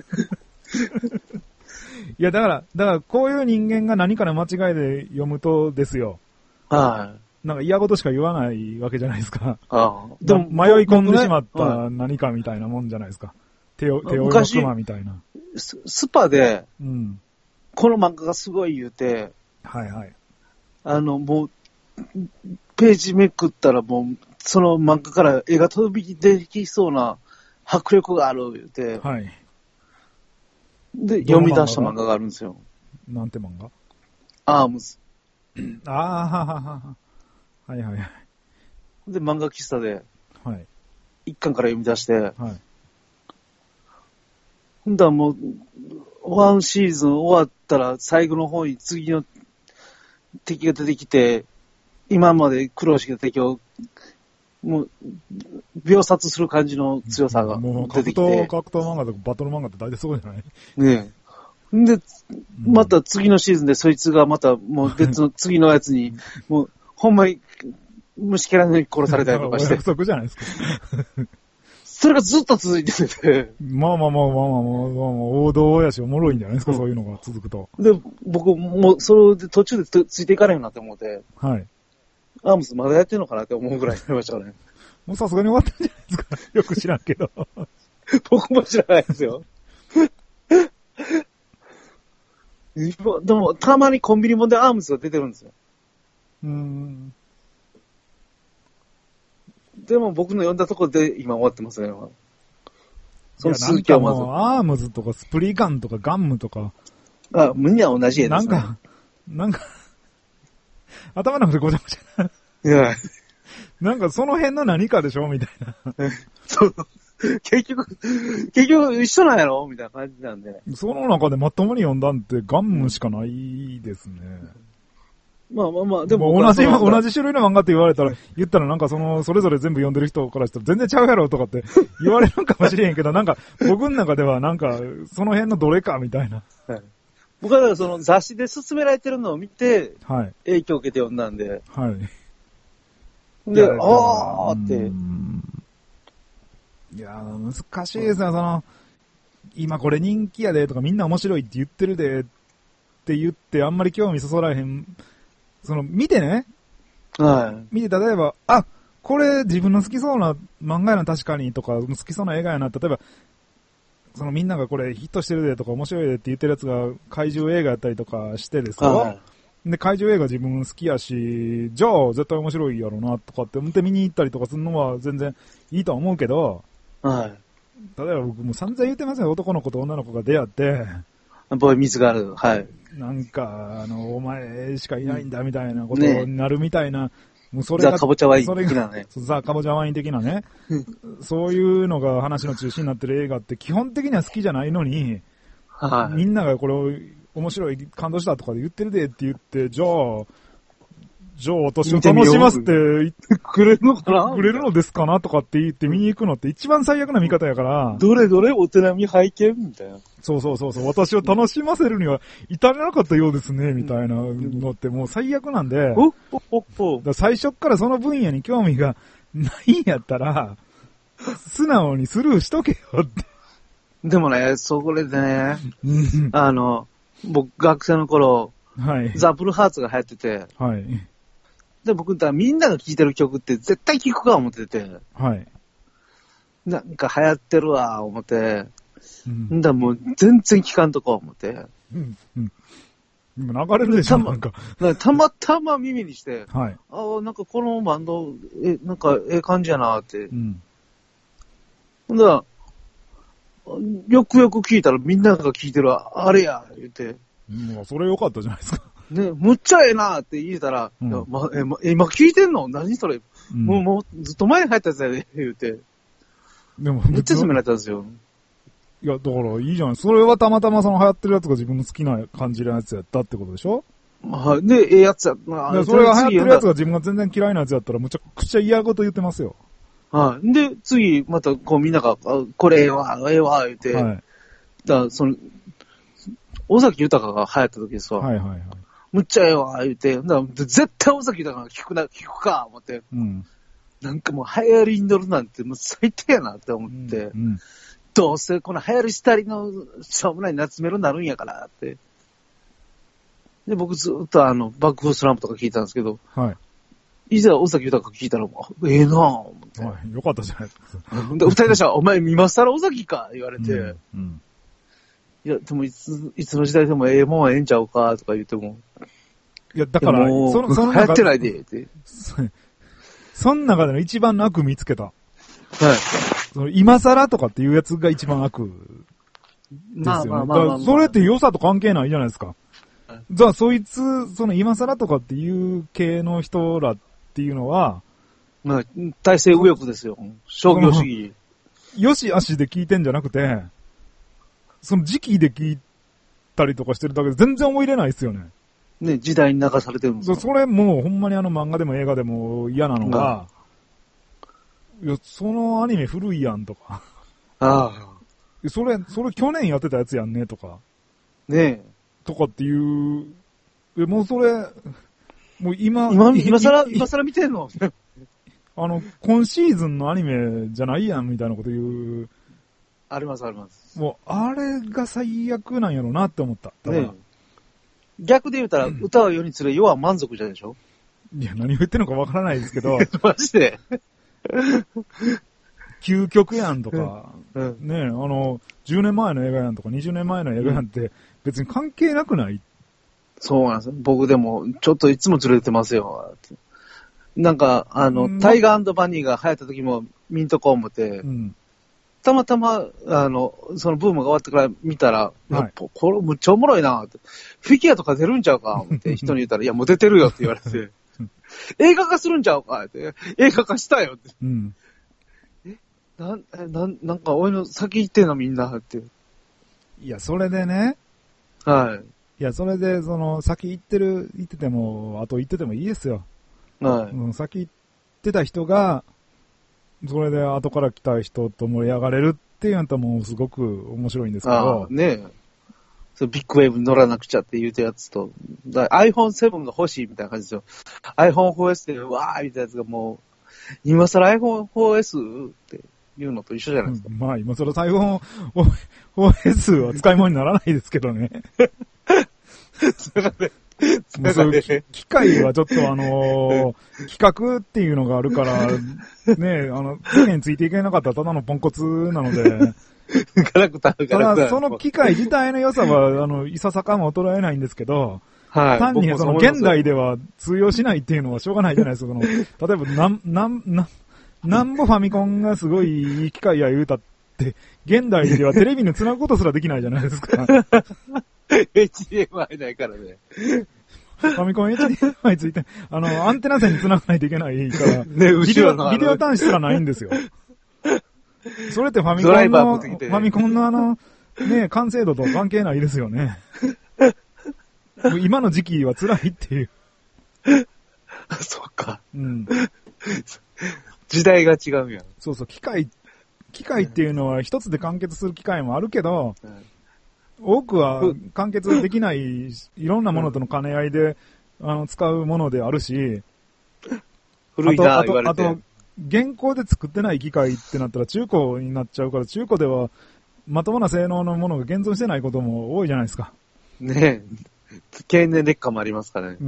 いや、だからこういう人間が何かの間違いで読むとですよ。なんか嫌事しか言わないわけじゃないですか。でも迷い込んでしまった何かみたいなもんじゃないですか。手をの熊みたいな。 スパで、この漫画がすごい言うて、もう、ページめくったらもう、その漫画から絵が飛び出てきそうな迫力がある言うて、で、読み出した漫画があるんですよ。 なんて漫画？ アームズ。 はいはいはい。 で、漫画喫茶で、一巻から読み出して、ほんだらもう、ワンシーズン終わったら最後の方に次の敵が出てきて、今まで苦労してきた敵を、もう、秒殺する感じの強さが出てきて。 格闘漫画とかバトル漫画って大体そうじゃない？ ねえ。で、また次のシーズンでそいつがまたもう別の次のやつに、もう、ほんまに虫けらのように殺されたりとかして。 約束じゃないですか。 それがずっと続いてて。 まあ、王道やしおもろいんじゃないですか、そういうのが続くと。 で、僕もう、それで途中でついていかないようになって思って。アームスまだやってんのかなって思うぐらいになりましたからね。 もうさすがに終わったんじゃないですか。よく知らんけど。 僕も知らないですよ。 でも、たまにコンビニもんでアームズが出てるんですよ。でも僕の読んだところで今終わってますね。 その続きはまず。アームズとかスプリガンとかガンムとか。 あ、みんな同じ絵ですね。 なんか、頭の中でごちゃごちゃ。 いや。 なんかその辺の何かでしょみたいな。 そう。結局一緒なんやろみたいな感じなんで。 その中でまともに読んだんってガンムしかないですね。 まあ、でも同じ種類の漫画って言ったらなんかそれぞれ全部読んでる人からしたら全然ちゃうやろとかって言われるかもしれへんけど、なんか僕の中ではなんかその辺のどれかみたいな。 はい、僕はその雑誌で勧められてるのを見て、 はい、 影響を受けて読んだんで。 はい。 で、あーって。 いやー、難しいですね、今これ人気やでとかみんな面白いって言ってるでって言ってあんまり興味そそらへん。見てね。 はい。 見て、例えば、あ、これ自分の好きそうな漫画やな確かにとか、好きそうな映画やな、例えば、みんながこれヒットしてるでとか面白いでって言ってるやつが怪獣映画やったりとかしてですよ。はい、で、怪獣映画自分好きやし、じゃあ絶対面白いやろなとかって思って見に行ったりとかするのは全然いいとは思うけど、 はい。 例えば僕も散々言ってますよ、男の子と女の子が出会って、 ボーイミスガール、はい。 なんか、お前しかいないんだみたいなことになるみたいな、もうそれが、 ザ・カボチャワイン的なね。 ザ・カボチャワイン的なね。そういうのが話の中心になってる映画って基本的には好きじゃないのに、はい、みんながこれを面白い、感動したとかで言ってるでって言って、じゃあ私を楽しませてくれるのかなくれるのですかなとかって言って見に行くのって一番最悪な見方やから。 どれお手並み拝見みたいな。 そう。私を楽しませるには至れなかったようですね、みたいなのってもう最悪なんで。だ最初からその分野に興味がないんやったら、素直にスルーしとけよって。 でもね、そこでね、僕学生の頃、はい、ザ・ブルーハーツが流行ってて、はい。で、僕、みんなが聴いてる曲って絶対聴くか思ってて、はい。なんか流行ってるわ、思って、もう全然聴かんとこ思って。 今流れるでしょ、なんか。 たまたま耳にして、はい。なんかこのバンド、なんか感じやなって。よくよく聞いたらみんなが聴いてるあれや、言って。 もうそれ良かったじゃないですか。 ね、むっちゃええなって言うたら、今聞いてんの何それ、もうずっと前に入ったやつやで、言うて。 でも、 めっちゃ勧められたんですよ。 いや、だからいいじゃない。それはたまたま流行ってるやつが自分の好きな感じるやつやったってことでしょ？ はい。で、やつやった。それが流行ってるやつが自分が全然嫌いなやつやったらむちゃくちゃ嫌事言ってますよ。 はい。で、次、またこうみんなが、これええわ、言うて。はい。尾崎豊が流行った時ですわ。はい。むっちゃええわ、言うて。絶対尾崎豊が聞くか、思って。なんかもう流行りに乗るなんてもう最低やなって思って。どうせこの流行りしたりのしょうもない夏メロになるんやからって。で、僕ずっとバックフォースランプとか聞いたんですけど。はい。いざ尾崎豊が聞いたら、ええなぁ、思って。 はい。よかったじゃないですか。 で、歌い出したら、お前今更尾崎か言われて。いや、でもいつの時代でもええもんはええんちゃうかとか言っても。 いや、だから、流行ってないで、って。 その中での一番の悪見つけた。 はい。 今更とかっていうやつが一番悪ですよね。それって良さと関係ないじゃないですか。じゃあ、そいつ、今更とかっていう系の人らっていうのは、 まあ、体制右翼ですよ。商業主義。 よしあしで聞いてんじゃなくて、その時期で聞いたりとかしてるだけで全然思い入れないですよね。 ね、時代に流されてるんですよ。 それもうほんまに漫画でも映画でも嫌なのが、いや、そのアニメ古いやんとか。 ああ。それ去年やってたやつやんねとか。 ねえ。 とかっていう、もうそれ、もう今更見てんの今シーズンのアニメじゃないやんみたいなこと言う。 あります。 もう、あれが最悪なんやろなって思った。 ね、逆で言うたら、歌うようにつれ、世は満足じゃでしょ？ いや、何を言ってるのかわからないですけど。 マジで究極やんとか、ね、10年前の映画やんとか、20年前の映画やんって別に関係なくない？ そうなんですよ。僕でも、ちょっといつもずれてますよ。なんか、タイガー&バニーが流行った時も見んとこ思って、たまたま、そのブームが終わってから見たら、これむっちゃおもろいなって。フィギュアとか出るんちゃうか思って人に言ったら、いや、もう出てるよって言われて、映画化するんちゃうかって。映画化したよって。なんか、俺の先行ってんのみんなって。 いや、それでね。 はい。 いや、それで、先行ってても、後行っててもいいですよ。 はい。 先行ってた人が、それで後から来た人と盛り上がれるっていうのともうすごく面白いんですけど。 ねえ。そビッグウェーブに乗らなくちゃって言うたやつと、iPhone7 が欲しいみたいな感じですよ。iPhone4S でわーみたいなやつがもう、今更 iPhone4S っていうのと一緒じゃないですか。 まあ今更 iPhone4S は使い物にならないですけどね。もうそういう機械はちょっと企画っていうのがあるから、ね、世間についていけなかったらただのポンコツなので、ただその機械自体の良さは、いささかも衰えないんですけど、はい、単に現代では通用しないっていうのはしょうがないじゃないですか。例えばなんぼファミコンがすごいいい機械や言うたって、現代ではテレビに繋ぐことすらできないじゃないですか。 HDMI ないからね。 ファミコン HDMI ついて、アンテナ線に繋がないといけないから、 ね、 ビデオ端子すらないんですよ。それってファミコンのね、完成度と関係ないですよね。今の時期は辛いっていう。 そっか。時代が違うやん。 そうそう、機械っていうのは一つで完結する機械もあるけど、多くは完結できない、いろんなものとの兼ね合いで、使うものであるし、 古いな言われて。 あと、現行で作ってない機械ってなったら中古になっちゃうから、中古ではまともな性能のものが現存してないことも多いじゃないですか。 ねえ。経年劣化もありますからね。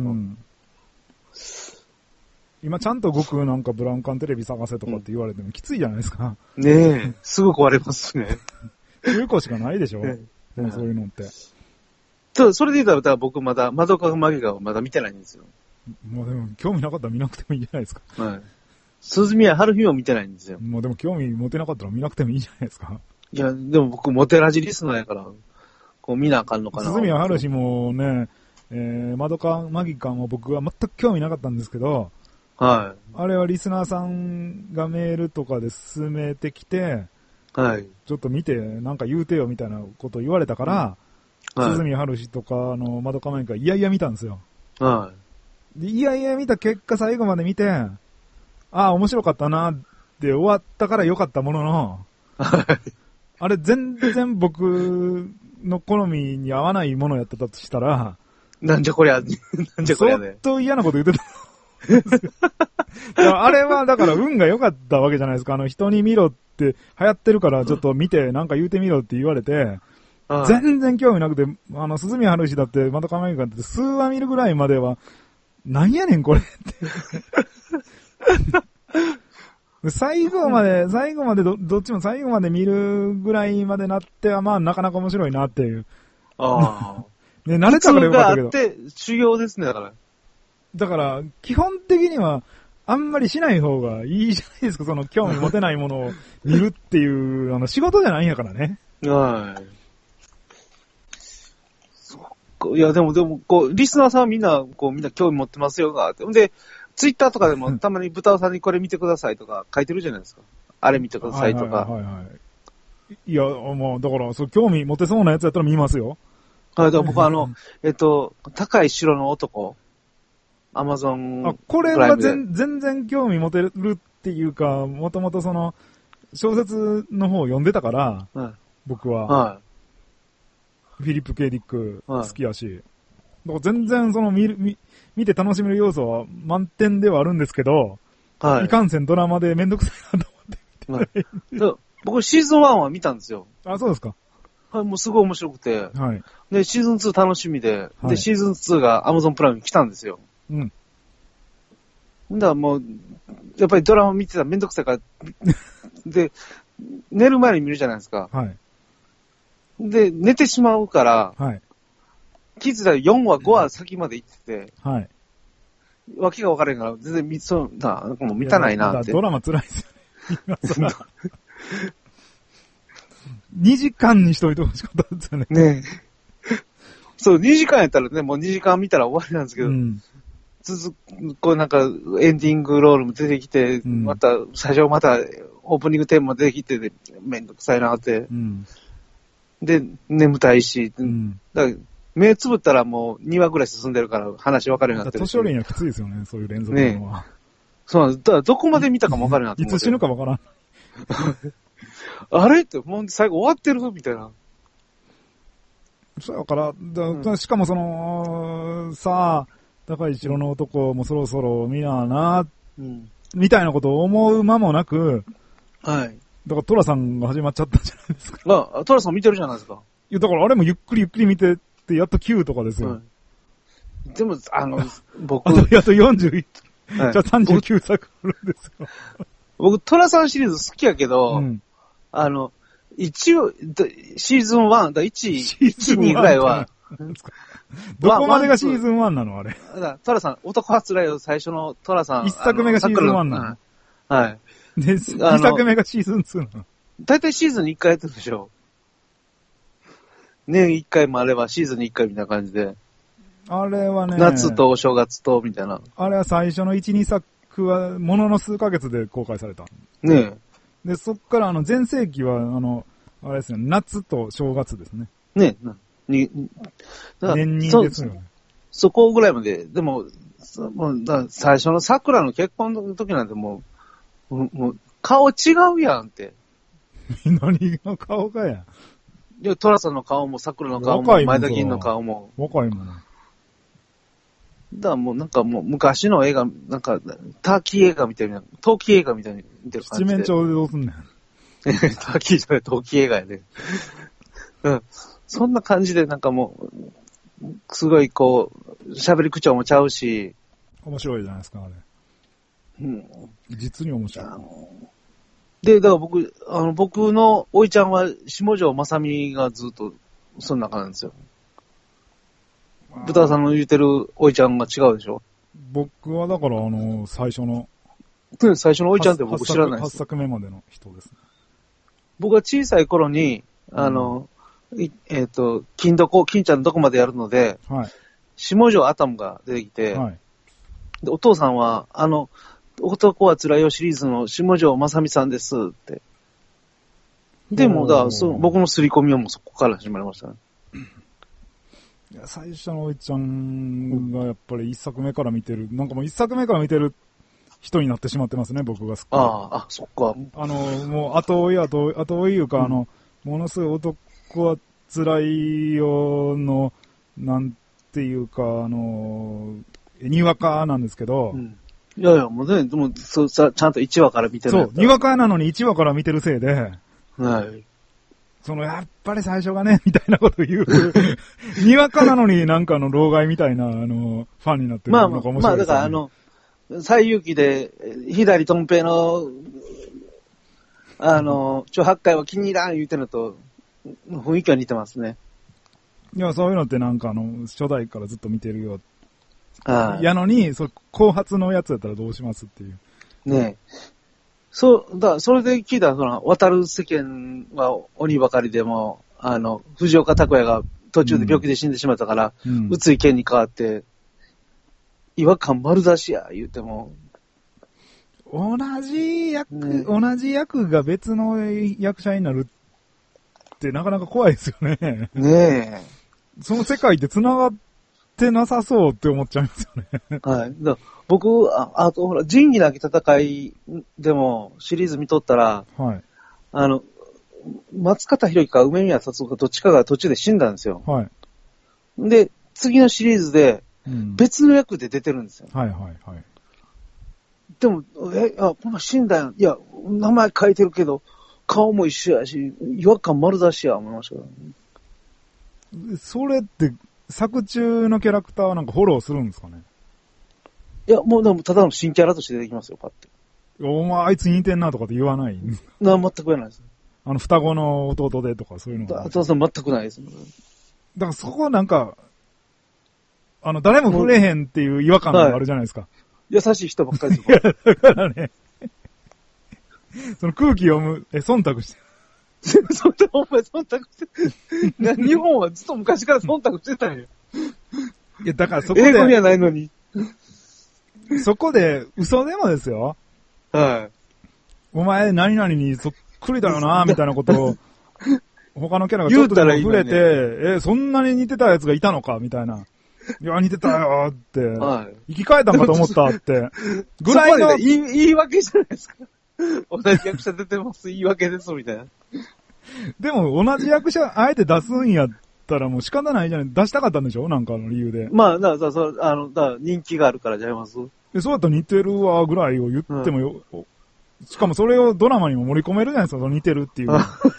今ちゃんと動くなんかブラウン管テレビ探せとかって言われてもきついじゃないですか。 ねえ。すぐ壊れますね。 中古しかないでしょ。そういうのって。 それで言ったら僕まだ、窓かマギガをまだ見てないんですよ。 もうでも興味なかったら見なくてもいいじゃないですか。 はい。鈴宮春日も見てないんですよ。 もうでも興味持てなかったら見なくてもいいじゃないですか。 いや、でも僕モテラジリスナーやから、こう見なあかんのかな。 鈴宮春日もね、窓かマギカも僕は全く興味なかったんですけど、 はい。 あれはリスナーさんがメールとかで進めてきて、 はい。 ちょっと見て、なんか言うてよみたいなこと言われたから、鈴宮春日とか、窓かマギカ、いやいや見たんですよ。 はい。 で、いやいや見た結果最後まで見て、ああ、面白かったなって終わったから良かったものの、 はい。 あれ全然僕の好みに合わないものやってたとしたら、 なんじゃこりゃ、なんじゃこりゃね。 相当嫌なこと言ってた。あれはだから運が良かったわけじゃないですか。人に見ろって流行ってるからちょっと見てなんか言うてみろって言われて、全然興味なくて、鈴宮春日だって、また構えるかって数話見るぐらいまでは、なんやねんこれって。最後までどっちも最後まで見るぐらいまでなっては、まあなかなか面白いなっていう。 ああ。 ね、慣れたからよかったけど。 普通があって修行ですね、だから。 だから、基本的には、あんまりしない方がいいじゃないですか、その興味持てないものを見るっていう、仕事じゃないんやからね。 はい。いや、でも、リスナーさんはみんな興味持ってますよが、って。で、ツイッターとかでもたまに豚尾さんにこれ見てくださいとか書いてるじゃないですか。あれ見てくださいとか。 いや、まあ、だから、興味持てそうなやつやったら見ますよ。 はい、だから僕高い城の男。アマゾン。 これは全然興味持てるっていうか、もともと小説の方を読んでたから、僕は。はい。フィリップ・K・ディック好きやし。だから全然見て楽しめる要素は満点ではあるんですけど、いかんせんドラマでめんどくさいなと思って見てない。 僕シーズン1は見たんですよ。 あ、そうですか。 はい、もうすごい面白くて。 はい。 で、シーズン2楽しみで、で、シーズン2が Amazon プライムに来たんですよ。 うん。 だからもう、やっぱりドラマ見てたらめんどくさいから、 で、寝る前に見るじゃないですか。 はい。 で、寝てしまうから、 はい。 気づいたら4話、5話先まで行ってて、 はい。 わけが分からへんから、全然なんかもう見たないなって。 ドラマ辛いですよね。2時間にしといてほしかったですよね。 ねえ。そう、2時間やったらね、もう2時間見たら終わりなんですけど、こうなんかエンディングロールも出てきて、また、最初またオープニングテーマも出てきて、めんどくさいなって。で、眠たいし、だから目つぶったらもう2話ぐらい進んでるから話分かるようになってる。 年寄りにはきついですよね、そういう連続のは。 ね、そうなんです。だからどこまで見たかも分かるなって。 いつ死ぬか分からん。 あれって、もう最後終わってるみたいな。 そうだから、しかもその、さあ、高い城の男もそろそろ見なな、みたいなことを思う間もなく、 はい。 だからトラさんが始まっちゃったじゃないですか。 トラさん見てるじゃないですか。 いや、だからあれもゆっくり見てって、やっと9とかですよ。 でも、僕。 やっと41、じゃあ39作あるんですよ。 僕、トラさんシリーズ好きやけど、一応、シーズン1、1、2ぐらいは、 どこまでがシーズン1なのあれ。 トラさん、男はつらいよ、最初のトラさん。 1作目がシーズン1なの。はい。 で、2作目がシーズン2なの。 だいたいシーズンに1回やってるでしょ。年1回もあればシーズンに1回みたいな感じで。 あれはね。 夏とお正月と、みたいな。 あれは最初の1、2作は、ものの数ヶ月で公開された。 ねえ。 で、そっから前世紀は、あれですね、夏と正月ですね。 ねえ。 年にですよね。 そこぐらいまで、でも最初の桜の結婚の時なんてもう顔違うやんって。 何が顔かや。 いや、トラさんの顔も桜の顔も、前田銀の顔も。 若いもん。だからもうなんかもう昔の映画、なんか、ターキー映画みたいな、陶器映画みたいに見てる感じで。 七面鳥でどうすんねん。 ターキーじゃない、陶器映画やね。そんな感じでなんかもう、すごいこう、喋り口調もちゃうし。 面白いじゃないですか、あれ。実に面白い。 で、だから僕のおいちゃんは、下條正美がずっと、その中なんですよ。豚さんの言ってるおいちゃんが違うでしょ。 僕はだから最初の。 最初のおいちゃんって僕知らないです。 8作目までの人ですね。 僕は小さい頃に、金ちゃんどこまでやるので、 はい、 下條アタムが出てきて、 はい、 でお父さんは、男はつらいよシリーズの下條正美さんですって。でも、僕の刷り込みはもうそこから始まりましたね。 いや、最初のおいちゃんがやっぱり一作目から見てる、なんかもう一作目から見てる人になってしまってますね、僕が好き。 そっか。 もう後追いいうか、ものすごい男は辛いよの、なんていうか、にわかなんですけど、 いやいや、もうね、でも、ちゃんと1話から見てる。 そう、にわかなのに1話から見てるせいで、 はい。 やっぱり最初がね、みたいなこと言う。にわかなのになんか老害みたいな、ファンになってるのが面白いです、ね。 まあ、だから西遊記で、左とん平の、8回は気に入らん言うてるのと、雰囲気は似てますね。 いや、そういうのってなんか初代からずっと見てるよ。やのに、後発のやつやったらどうしますっていう。 ねえ。それで聞いたら、渡る世間は鬼ばかりでも、藤岡拓也が途中で病気で死んでしまったから、宇津井健に変わって、違和感丸出しや、言うても。 同じ役が別の役者になるってなかなか怖いですよね。 ねえ。 その世界って繋がってなさそうって思っちゃいますよね。 はい。僕、あとほら、仁義なき戦いでもシリーズ見とったら、 はい。 松方弘樹か梅宮達夫かどっちかが途中で死んだんですよ。 はい。 で、次のシリーズで、別の役で出てるんですよ。 はいはいはい。 でも、こんな死んだやん。いや、名前書いてるけど、顔も一緒やし、違和感丸出しや、思いましたけど。 それって、作中のキャラクターはなんかフォローするんですかね？ いや、もうでもただの新キャラとして出てきますよ、パッて。 お前あいつ似てんなとかって言わない？ 全く言わないです。 双子の弟でとかそういうのは。 そうそう、全くないです。 だからそこはなんか、誰も触れへんっていう違和感があるじゃないですか。 優しい人ばっかりです。 いや、だからね、その空気読む、忖度してる。 お前忖度してる。日本はずっと昔から忖度してたんよ。 いや、だからそこで、 英語にはないのに。 そこで、嘘でもですよ。 はい。 お前、何々にそっくりだよな、みたいなことを、他のキャラがちょ言うっとでもたらいいのに触れて、そんなに似てたやつがいたのか、みたいな。いや、似てたよって、 はい。 生き返ったんかと思ったって、ぐらいの、 言い訳じゃないですか。同じ役者出てます、言い訳です、みたいな。 でも同じ役者、あえて出すんやったらもう仕方ないじゃない、出したかったんでしょなんかの理由で。 まあ、だから人気があるからじゃいます。 そうやったら似てるわ、ぐらいを言ってもよ、しかもそれをドラマにも盛り込めるじゃないですか、似てるっていう。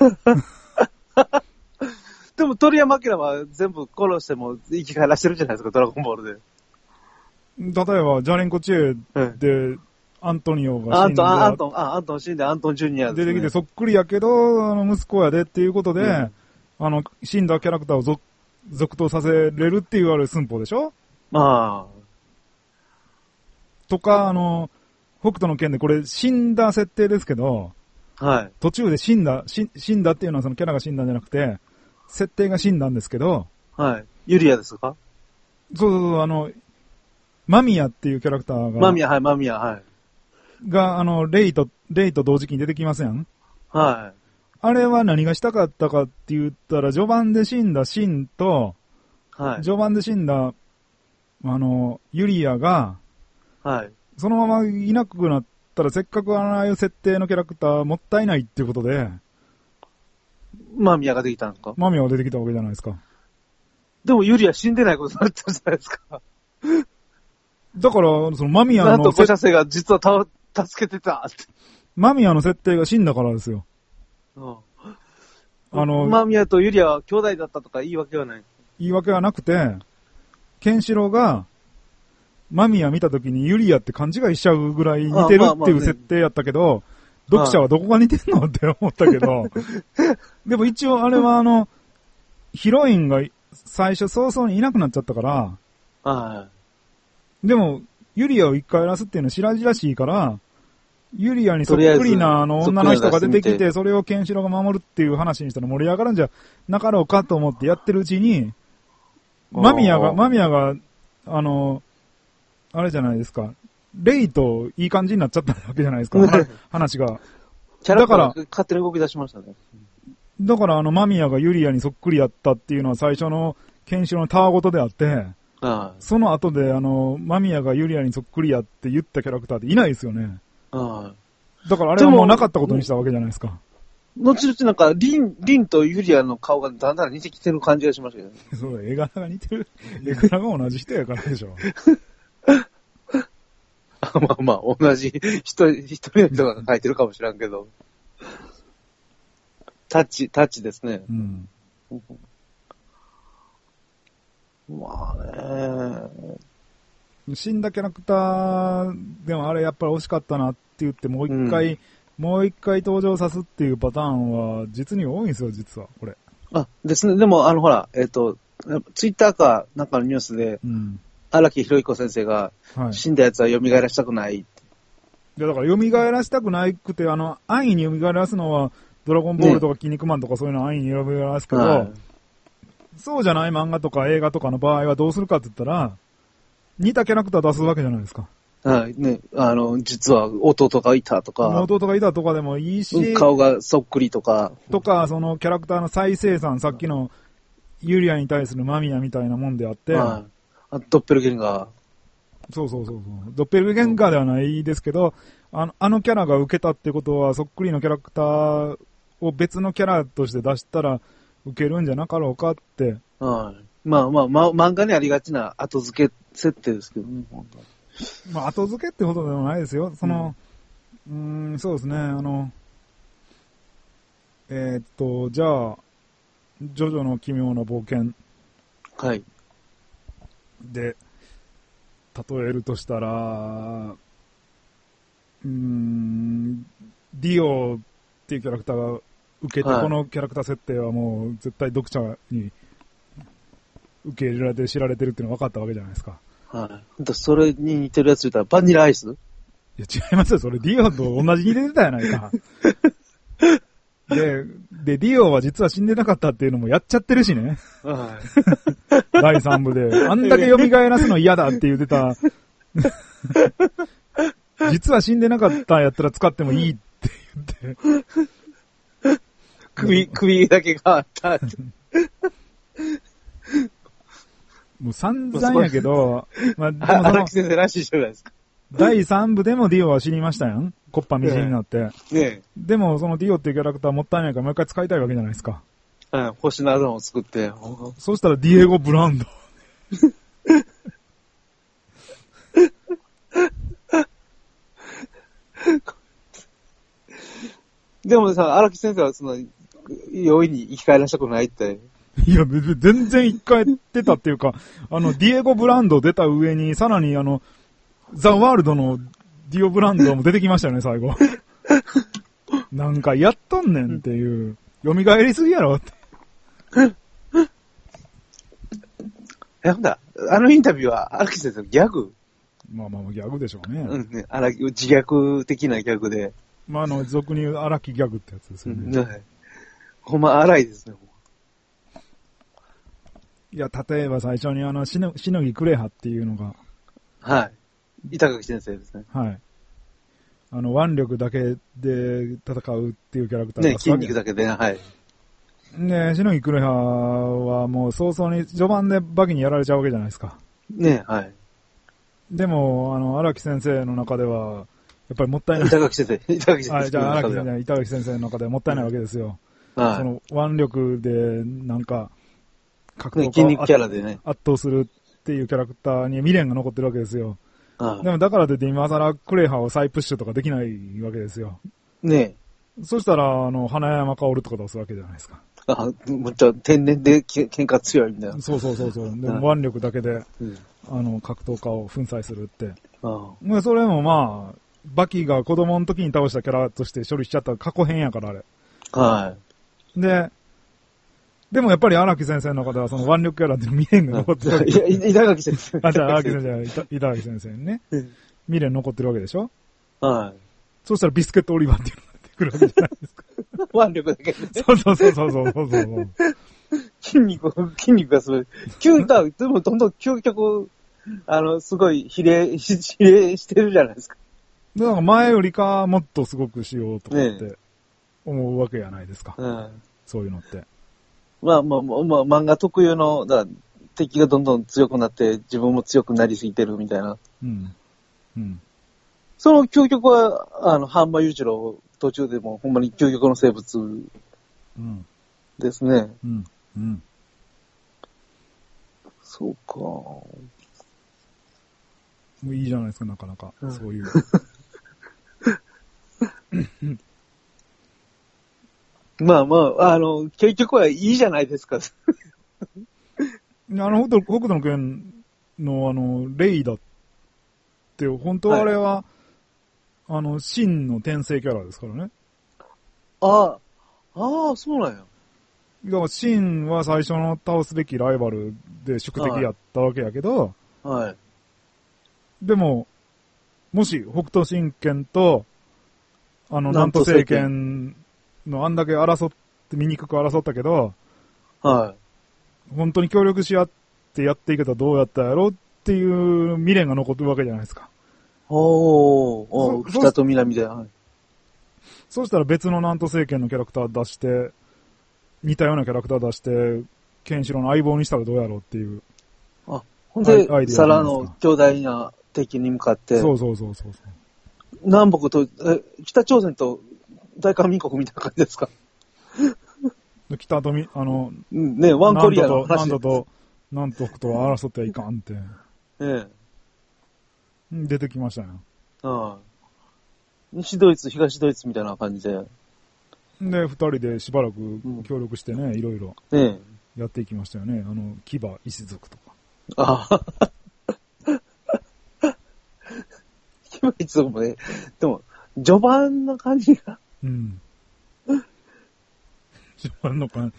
でも鳥山明は全部殺しても生き返らしてるじゃないですか、ドラゴンボールで。 例えば、ジャレンコチェで、アントニオが死んで、 アントン死んで、アントンジュニアです、ね。 出てきてそっくりやけど、息子やでっていうことで、死んだキャラクターを続投させれるっていうあれ寸法でしょ？ まあ。 とか、北斗の剣でこれ死んだ設定ですけど、 はい。 途中で死んだっていうのはそのキャラが死んだんじゃなくて、設定が死んだんですけど、 はい。ユリアですか？ そうマミヤっていうキャラクターが、 マミヤ、はい。 が、レイと同時期に出てきますやん。 はい。 あれは何がしたかったかって言ったら、序盤で死んだシンと、 はい。 序盤で死んだ、ユリアが、 はい。 そのままいなくなったら、せっかくああいう設定のキャラクターもったいないっていうことで、 マミヤができたんですか？ マミヤが出てきたわけじゃないですか。 でもユリア死んでないことになったじゃないですか。 だから、そのマミヤなんとの五社生が実は助けてたって。 マミヤの設定が死んだからですよ。 マミヤとユリアは兄弟だったとか言い訳はない。 言い訳はなくて、ケンシロウが、マミヤ見たときにユリアって勘違いしちゃうぐらい似てるっていう設定やったけど、読者はどこが似てんのって思ったけど、でも一応あれはヒロインが最初早々にいなくなっちゃったから、 はでも、ユリアを一回やらすっていうのは白々しいから、ユリアにそっくりな女の人が出てきて、それをケンシロウが守るっていう話にしたら盛り上がるんじゃなかろうかと思ってやってるうちに、マミヤが、あれじゃないですか。レイといい感じになっちゃったわけじゃないですか。話が。 キャラクターが勝手に動き出しましたね。 だからマミヤがユリアにそっくりやったっていうのは最初のケンシロウのたわごとであって、その後でマミヤがユリアにそっくりやって言ったキャラクターっていないですよね。だからあれはもうなかったことにしたわけじゃないですか。 後々なんか、リンとユリアの顔がだんだん似てきてる感じがしましたけどね。 そう、絵柄が似てる。絵柄が同じ人やからでしょ。 まあ、同じ一人の人が描いてるかもしらんけど。タッチですね。 うん。 まあね。 死んだキャラクターでもあれやっぱり惜しかったなって言ってもう一回登場さすっていうパターンは実に多いんですよ、実は、これ。 ですね。でも、ほら、ツイッターかなんかのニュースで、荒木博彦先生が、死んだ奴は蘇らしたくないって。 いや、だから蘇らしたくないくて、安易に蘇らすのは、ドラゴンボールとか筋肉マンとかそういうの安易に蘇らすけど、そうじゃない漫画とか映画とかの場合はどうするかって言ったら、似たキャラクター出すわけじゃないですか。 はいね、実は弟がいたとか。 弟がいたとかでもいいし、 顔がそっくりとか。 とか、そのキャラクターの再生産、さっきのユリアに対するマミヤみたいなもんであって、 ドッペルゲンガー。 そう。ドッペルゲンガーではないですけど、あのキャラが受けたってことは、そっくりのキャラクターを別のキャラとして出したら、受けるんじゃなかろうかって。 まあ、漫画にありがちな後付け設定ですけどね。 まあ、後付けってほどでもないですよ。そうですね、じゃあ、ジョジョの奇妙な冒険。 はい。 で、例えるとしたら、 ディオっていうキャラクターが受けて、このキャラクター設定はもう絶対読者に受け入れられて知られてるっていうのが分かったわけじゃないですか。 はい。それに似てるやつ言ったらバニラアイス？ いや、違いますよ。それディオと同じに出てたやないか。で、ディオは実は死んでなかったっていうのもやっちゃってるしね。 はい。 第3部で。あんだけ蘇らすの嫌だって言ってた。実は死んでなかったやったら使ってもいいって言って。 首だけがあった。 もう散々やけど、まあ、でも荒木先生らしいじゃないですか。 第3部でもディオは死にましたやん。コッパみじんになって。 ねでもそのディオっていうキャラクターもったいないからもう一回使いたいわけじゃないですか。 はい。星の頭を作って。 そしたらディエゴ・ブランド。 でもさ、荒木先生は容易に生き返らせたくないって。 いや、全然生き返ってたっていうか、ディエゴ・ブランド出た上に、さらにザ・ワールドのディオ・ブランドも出てきましたよね、最後。なんかやっとんねんっていう、蘇りすぎやろって。 ほんだ、あのインタビューは荒木先生のギャグ？ まあまあギャグでしょうね。 うんね、自虐的なギャグで。 まあ俗に言う荒木ギャグってやつですよね。 はい。ほんま荒いですね。 いや、例えば最初にしのぎクレハっていうのが。 はい。板垣先生ですね。 はい。腕力だけで戦うっていうキャラクターが。ね、筋肉だけで、はい。 ね、しのぎクレハはもう早々に序盤でバキにやられちゃうわけじゃないですか。 ね、はい。 でも、荒木先生の中では、やっぱりもったいない。 板垣先生。板垣先生。 じゃあ荒木先生、板垣先生の中ではもったいないわけですよ。はい。その腕力で、なんか、格闘筋肉キャラでね。 圧倒するっていうキャラクターに未練が残ってるわけですよ。 ああでもだからといって今更クレハを再プッシュとかできないわけですよ。 ねえ。そしたら、花山薫とか出すわけじゃないですか。 むっちゃ天然で喧嘩強いみたいな。 そう。でも腕力だけで、格闘家を粉砕するって。それもまあ、バキが子供の時に倒したキャラとして処理しちゃった過去編やから、あれ。 はい。 でもやっぱり荒木先生の中ではその腕力キャラって未練が残ってるわけ。 いや、板垣先生。 じゃあ荒木先生、板垣先生にね。未練残ってるわけでしょ？ はい。 そしたらビスケットオリバーっていうのが出てくるわけじゃないですか。 腕力だけで。 そう。 筋肉がすごい。でもどんどん究極、すごい比例してるじゃないですか。 だから前よりかもっとすごくしようとかって思うわけじゃないですか。そういうのって。 まあ、漫画特有の、だから敵がどんどん強くなって自分も強くなりすぎてるみたいな。その究極は、半間裕次郎途中でもほんまに究極の生物ですね。そうか。もういいじゃないですか、なかなか。そういう。 まあ、結局はいいじゃないですか。 北斗の拳のレイだって、本当はあれは、真の転生キャラですからね。 ああ、そうなんや。 だから真は最初の倒すべきライバルで宿敵やったわけやけど、 はい。 でも、もし北斗神拳と、南斗政権のあんだけ醜く争ったけど、 はい。 本当に協力し合ってやっていけたらどうやったやろっていう未練が残ってるわけじゃないですか。 北と南で。はい。 そうしたら別の南斗政権のキャラクター出して、似たようなキャラクター出して、ケンシロウの相棒にしたらどうやろうっていう。 ほんで、さらの強大な敵に向かって。 そう。 南北と、北朝鮮と大韓民国みたいな感じですか？ 北とね、 ワンコリアの話。南北と争ってはいかんって。出てきましたよ。 西ドイツ、東ドイツみたいな感じで。 で、二人でしばらく協力してね、いろいろやっていきましたよね。牙一族とか。 牙一族もね、でも、 序盤の感じが。 うん。序盤の感じ。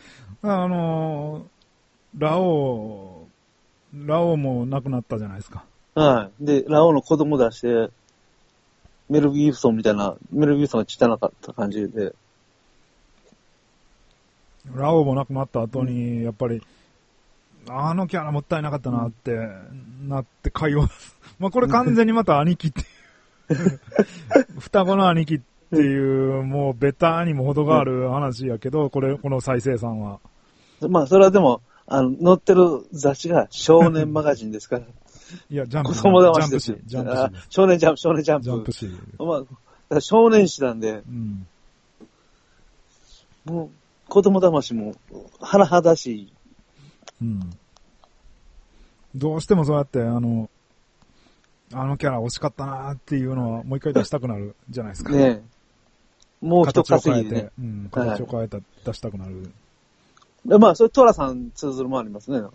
ラオも亡くなったじゃないですか。 はい。で、ラオウの子供出して、メル・ギブソンみたいな、メル・ギブソンがちっちゃなかった感じで。 ラオも亡くなった後に、やっぱり、あのキャラもったいなかったなって、なって会話。まあこれ完全にまた兄貴っていう双子の兄貴っていう、もうベタにも程がある話やけど、この再生産は。 まあそれはでも、載ってる雑誌が少年マガジンですから。 いや、ジャンプ。 子供騙しです。 ジャンプ誌。 少年ジャンプ。 ジャンプ誌。 まあ、少年誌なんで、もう、子供騙しも、甚だしい。 どうしてもそうやって、あのキャラ惜しかったなーっていうのは、もう一回出したくなるじゃないですか。 ねえ。もう一稼ぎでね。 形を変えて、出したくなる。 まあ、それトラさん通ずるもありますね。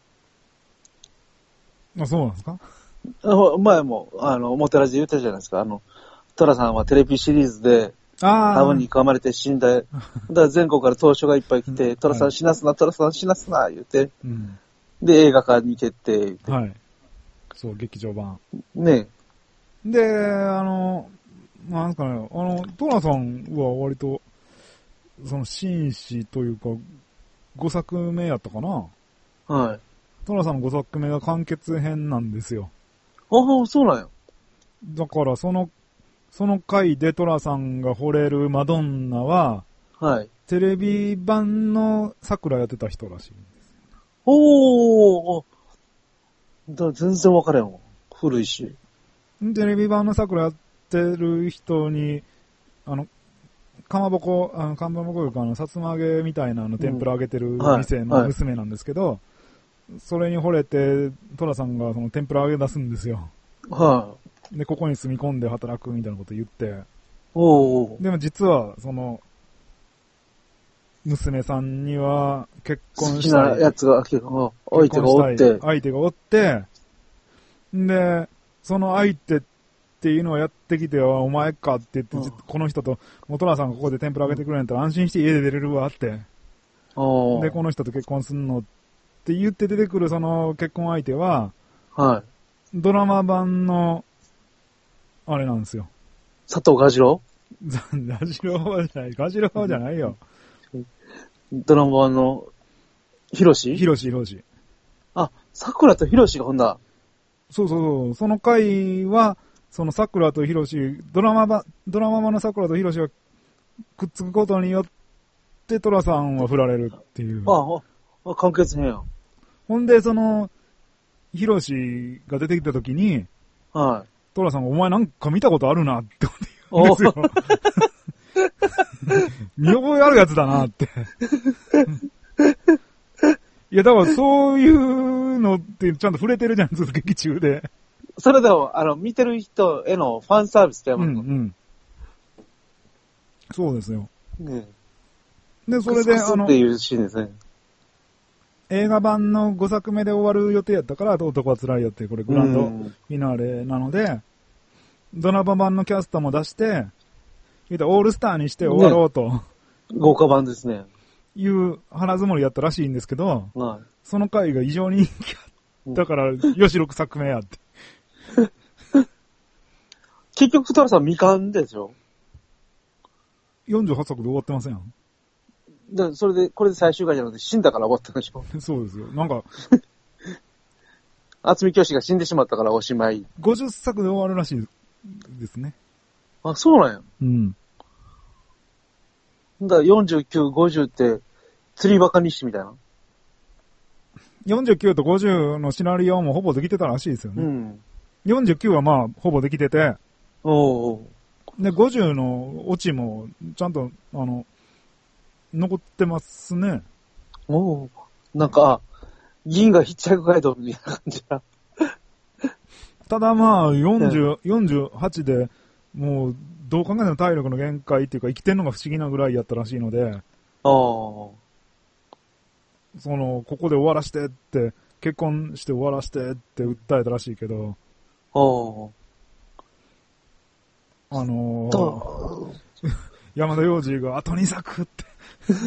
あ、そうなんですか？ 前も、モテラジで言ったじゃないですか。トラさんはテレビシリーズで、ハブに噛まれて死んだ。だから全国から投書がいっぱい来て、トラさん死なすな、トラさん死なすな、言うて。で、映画館に決定。 はい。そう、劇場版。 ねえ。で、なんですかね、トラさんは割と、その、紳士というか、5作目やったかな？ はい。 トラさんの5作目が完結編なんですよ。 ああ、そうなんや。 だから、その回でトラさんが惚れるマドンナは、 はい。 テレビ版の桜やってた人らしいんです。 おー。全然わからんわ。古いし。 テレビ版の桜やってる人に、かまぼこというか、さつま揚げみたいな天ぷら揚げてる店の娘なんですけど、それに惚れて、トラさんがその天ぷら揚げ出すんですよ。 はい。 で、ここに住み込んで働くみたいなこと言って。 おー。 でも実は、その、娘さんには結婚したい。 好きなやつが、相手がおって。 相手がおって、で、その相手っていうのをやってきては、お前かって言って、この人と、トラさんがここで天ぷら揚げてくれんやったら安心して家で出れるわって。で、この人と結婚すんのって言って出てくるその結婚相手は、 はい。 ドラマ版の、あれなんですよ。 佐藤蛾次郎ガジロウじゃない、ガジロウじゃないよ。 ドラマ版の、ヒロシ。あ、桜とヒロシがほんだ。 そう。その回は、その桜とヒロシ、ドラマ版の桜とヒロシがくっつくことによって、トラさんは振られるっていう。 完結編や。 ほんで、その、ヒロシが出てきたときに、 はい。 トラさんがお前なんか見たことあるなって言うんですよ。見覚えあるやつだなって。いや、だからそういうのってちゃんと触れてるじゃん、ずっと劇中で。 それでも、見てる人へのファンサービスってやもん。 そうですよ。 ねで、それで、 っていうシーンですね。 映画版の5作目で終わる予定やったから、男は辛いよっていう、これグランドフィナーレなので、ドラマ版のキャストも出して、オールスターにして終わろうと。 豪華版ですね。 いう腹積もりやったらしいんですけど、その回が異常に人気あったから、よし6作目やって。 結局、トラさん未完でしょ ?48 作で終わってません。 それで、これで最終回じゃなくて死んだから終わったんでしょそうですよ。なんか、 渥美清が死んでしまったからおしまい。 50作で終わるらしいですね。 あ、そうなんや。 うん。 だから49、50って、釣りバカ日誌みたいな。 49と50のシナリオもほぼできてたらしいですよね。49はまあ、ほぼできてて、で、50のオチも、ちゃんと、残ってますね。 なんか、銀河ヒッチハイクガイドみたいな感じだ。 ただまあ、48で、もう、どう考えても体力の限界っていうか、生きてんのが不思議なぐらいやったらしいので、ここで終わらしてって、結婚して終わらしてって訴えたらしいけど、 山田洋次があと2作って。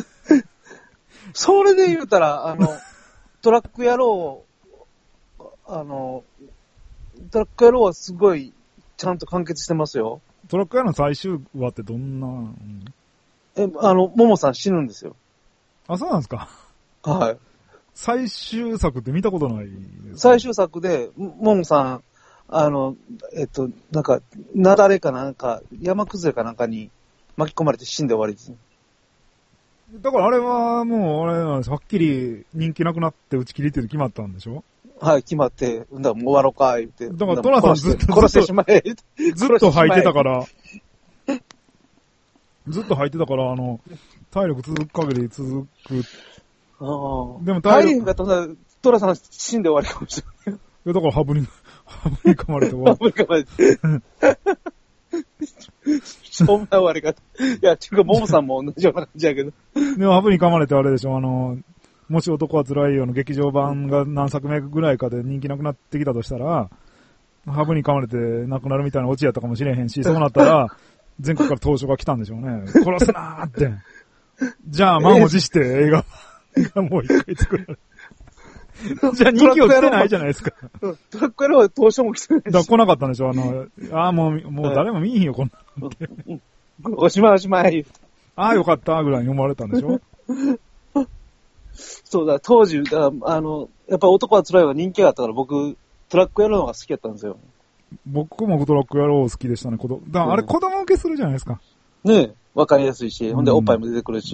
それで言うたら、トラック野郎、トラック野郎はすごい、ちゃんと完結してますよ。 トラック野郎の最終話ってどんな、 ももさん死ぬんですよ。 あ、そうなんですか。 はい。 最終作って見たことないです、ね。 最終作で、ももさん、なんか、雪崩かなんか、山崩れかなんかに巻き込まれて死んで終わりですね。 だからあれはもう、はっきり人気なくなって打ち切りって決まったんでしょ？ はい、決まって、だからもう終わろうか、言って。 だからトラさんずっと、 殺してしまえ。 ずっと吐いてたから、ずっと吐いてたから、体力続く限り続く。 でも体力がトラさん死んで終わりかもしれない。 いや、だからハブに噛まれて終わる。 ハブに噛まれて。そんな終わり方。いや、ていうか、モモさんも同じような感じやけど。 でもハブに噛まれてあれでしょ、もし男は辛いよの劇場版が何作目ぐらいかで人気なくなってきたとしたら、ハブに噛まれて亡くなるみたいなオチやったかもしれへんし、そうなったら、全国から投書が来たんでしょうね。殺すなーって。じゃあ、満を持して映画がもう一回作られる。じゃあ人気落ちてないじゃないですか。 トラック野郎は投書も来てないし。 だから来なかったんでしょ、もう誰も見いひんよ、こんなの。おしまいおしまい。 ああ、よかった、ぐらいに思われたんでしょ。 そうだ、当時、やっぱ男は辛いは人気があったから僕、トラック野郎の方が好きだったんですよ。 僕もトラック野郎好きでしたね。だからあれ子供受けするじゃないですか。 ねえ、わかりやすいし、ほんでおっぱいも出てくるし。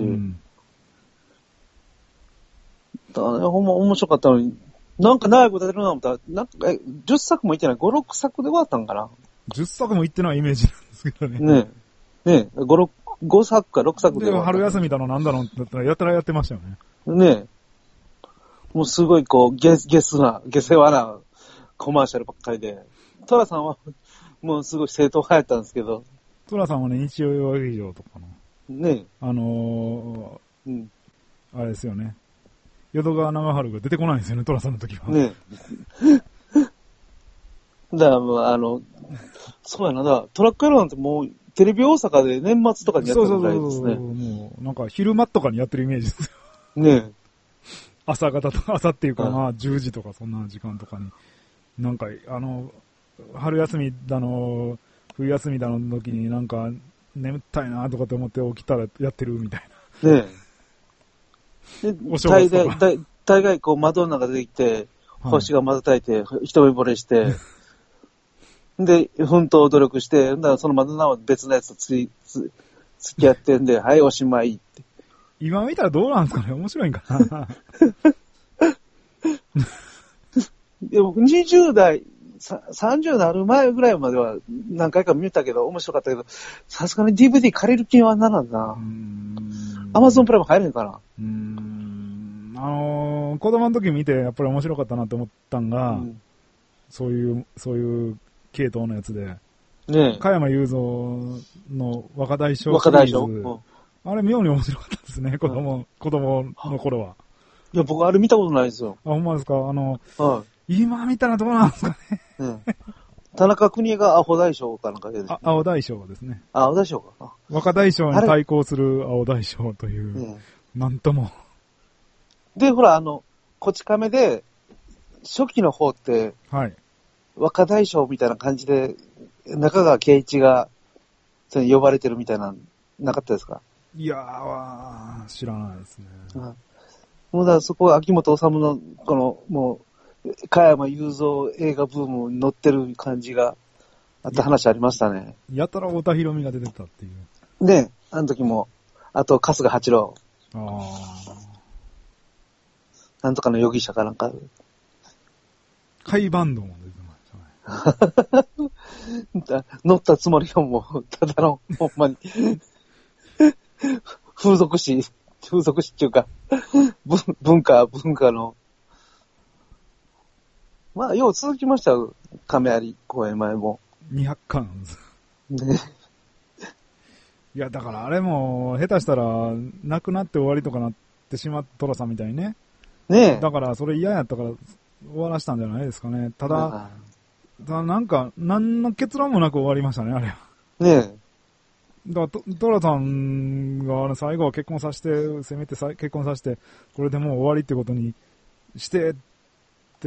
だからね、ほんま面白かったのに、なんか長いことやるな思ったら、10作もいってない、5、6作で終わったんかな。 10作もいってないイメージなんですけどね。 ねえ、ねえ、5作か6作で終わった。 春休みだのなんだのだったらやたらやってましたよね。 ねえ。もうすごい下世話なコマーシャルばっかりで。トラさんは、もうすごい正統派やったんですけど。 トラさんはね、日曜洋劇場とかの。 ねえ。あれですよね。淀川長春が出てこないんですよね、トラさんの時は。 ねえ。だからもうそうやな、トラック野郎なんてもう、テレビ大阪で年末とかにやってるみたいですね。 もう、なんか昼間とかにやってるイメージですよ。 ねえ。 朝っていうか、まあ10時とかそんな時間とかに。なんか、春休みだの、冬休みだの時になんか、眠ったいなとかって思って起きたらやってるみたいな。ねえ。で、大概窓の中で出てきて、星が瞬いて、一目惚れして、で、奮闘努力して、だからその窓の別のやつと付き合ってんで、はい、おしまいって。 今見たらどうなんですかね、面白いんかな。 でも20代、30になる前ぐらいまでは何回か見たけど、面白かったけど、さすがに DVD 借りる気はならんな。Amazon プライム入れんかな。 子供の時見てやっぱり面白かったなって思ったんが、そういう系統のやつで、ね、加山雄三の若大将シリーズ、あれ妙に面白かったですね、子供の頃は。 いや、僕あれ見たことないですよ。 あ、ほんまですか。今見たらどうなんですかね。 田中邦衛がアホ大将かなんかで、ね。 青大将ですね。 青大将か。 若大将に対抗する青大将という、なんとも。 で、ほら、こち亀で、初期の方って、はい。若大将みたいな感じで、中川圭一が、呼ばれてるみたいな、なかったですか？ いやー、知らないですね。 もうだからそこは秋元治の、もう、加山雄三映画ブームに乗ってる感じがあった話ありましたね。 やたら太田博美が出てたっていう。 ね、あの時も、あと春日八郎。なんとかの容疑者かなんか。 海バンドも出てましたね。乗ったつもりがもう、ただの、ほんまに。風俗詩っていうか、文化の。まあ、よう続きましたよ。亀有公園前も。 200巻ね。いや、だからあれも、下手したら、亡くなって終わりとかなってしまったトラさんみたいにね。ねえ。だから、それ嫌やったから、終わらしたんじゃないですかね。ただなんか、何の結論もなく終わりましたね、あれは。 ねだから、トラさんが最後は結婚させて、せめて結婚させて、これでもう終わりってことにしてって、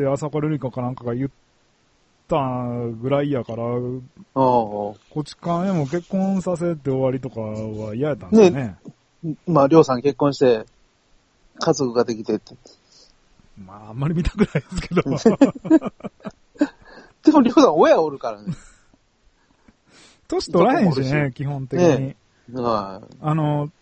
浅香瑠璃子かなんかが言ったぐらいやから、こっち側へも結婚させて終わりとかは嫌やったんですよね。 まあ、りょうさん結婚して、家族ができてって。 まあ、あんまり見たくないですけど。 でも、りょうさん親おるからね。 年取らへんしね、基本的に。 はい。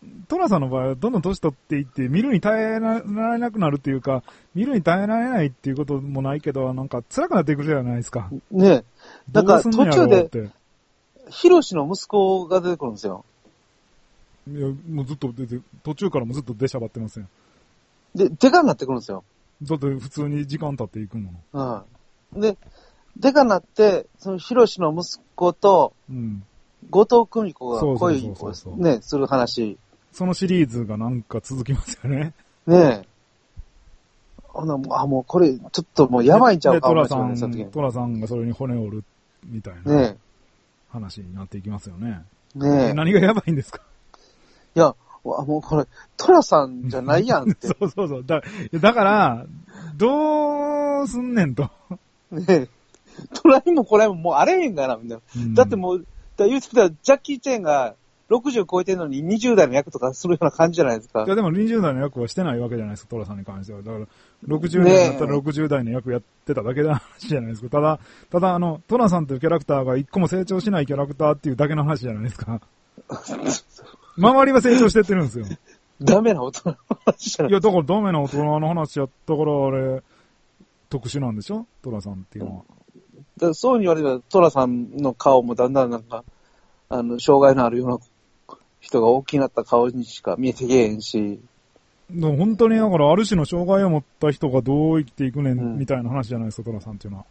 トラさんの場合はどんどん年取っていって、見るに耐えられなくなるっていうか、見るに耐えられないっていうこともないけど、なんか辛くなっていくじゃないですか。 ねなんか途中で、ヒロシの息子が出てくるんですよ。 いや、もうずっと出て、途中からもずっと出しゃばってますよ。 で、デカになってくるんですよ。 だって普通に時間経っていくもの。で、デカになって、そのヒロシの息子と、後藤久美子が恋をね、する話。 そのシリーズがなんか続きますよね。 ねえ。もうこれ、ちょっともうやばいんちゃうか、 トラさんがそれに骨を折るみたいな話になっていきますよね。 ねえ。 何がやばいんですか？ いや、もうこれ、トラさんじゃないやんって。 そう。だから、どうすんねんと。 ねえ。トラにもこれももうあれへんがな、みたいな。だってもう、言うてたら、ジャッキー・チェーンが60超えてるのに20代の役とかするような感じじゃないですか。 いや、でも20代の役はしてないわけじゃないですか、トラさんに関しては。だから、60代だったら60代の役やってただけの話じゃないですか。ただ、トラさんというキャラクターが一個も成長しないキャラクターっていうだけの話じゃないですか。周りは成長してってるんですよ。 ダメな大人の話じゃない。 いや、だからダメな大人の話やったから、あれ、特殊なんでしょ？トラさんっていうのは。 そうに言われれば、トラさんの顔もだんだんなんか、障害のあるような人が大きくなった顔にしか見えてけえへんし。 本当にだからある種の障害を持った人がどう生きていくねんみたいな話じゃないですか、トラさんっていうのは。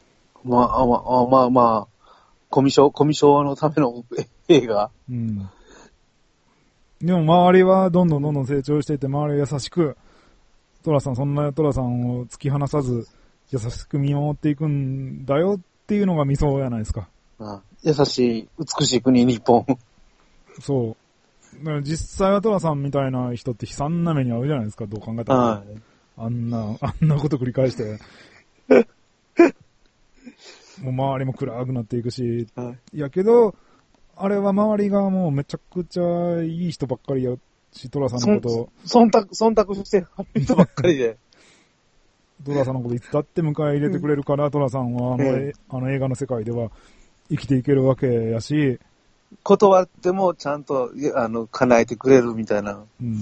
まあ、コミショのための映画。 でも周りはどんどん成長していって、周りは優しく、そんなトラさんを突き放さず、優しく見守っていくんだよっていうのが理想じゃないですか。 優しい、美しい国、日本。 そう。だから実際はトラさんみたいな人って悲惨な目に遭うじゃないですか、どう考えたら。あんなこと繰り返して。もう周りも暗くなっていくし。やけど、あれは周りがもうめちゃくちゃいい人ばっかりやし、トラさんのことを。 忖度してる人ばっかりで。 トラさんのこといつだって迎え入れてくれるから、トラさんはあの映画の世界では生きていけるわけやし、 断ってもちゃんと叶えてくれるみたいな。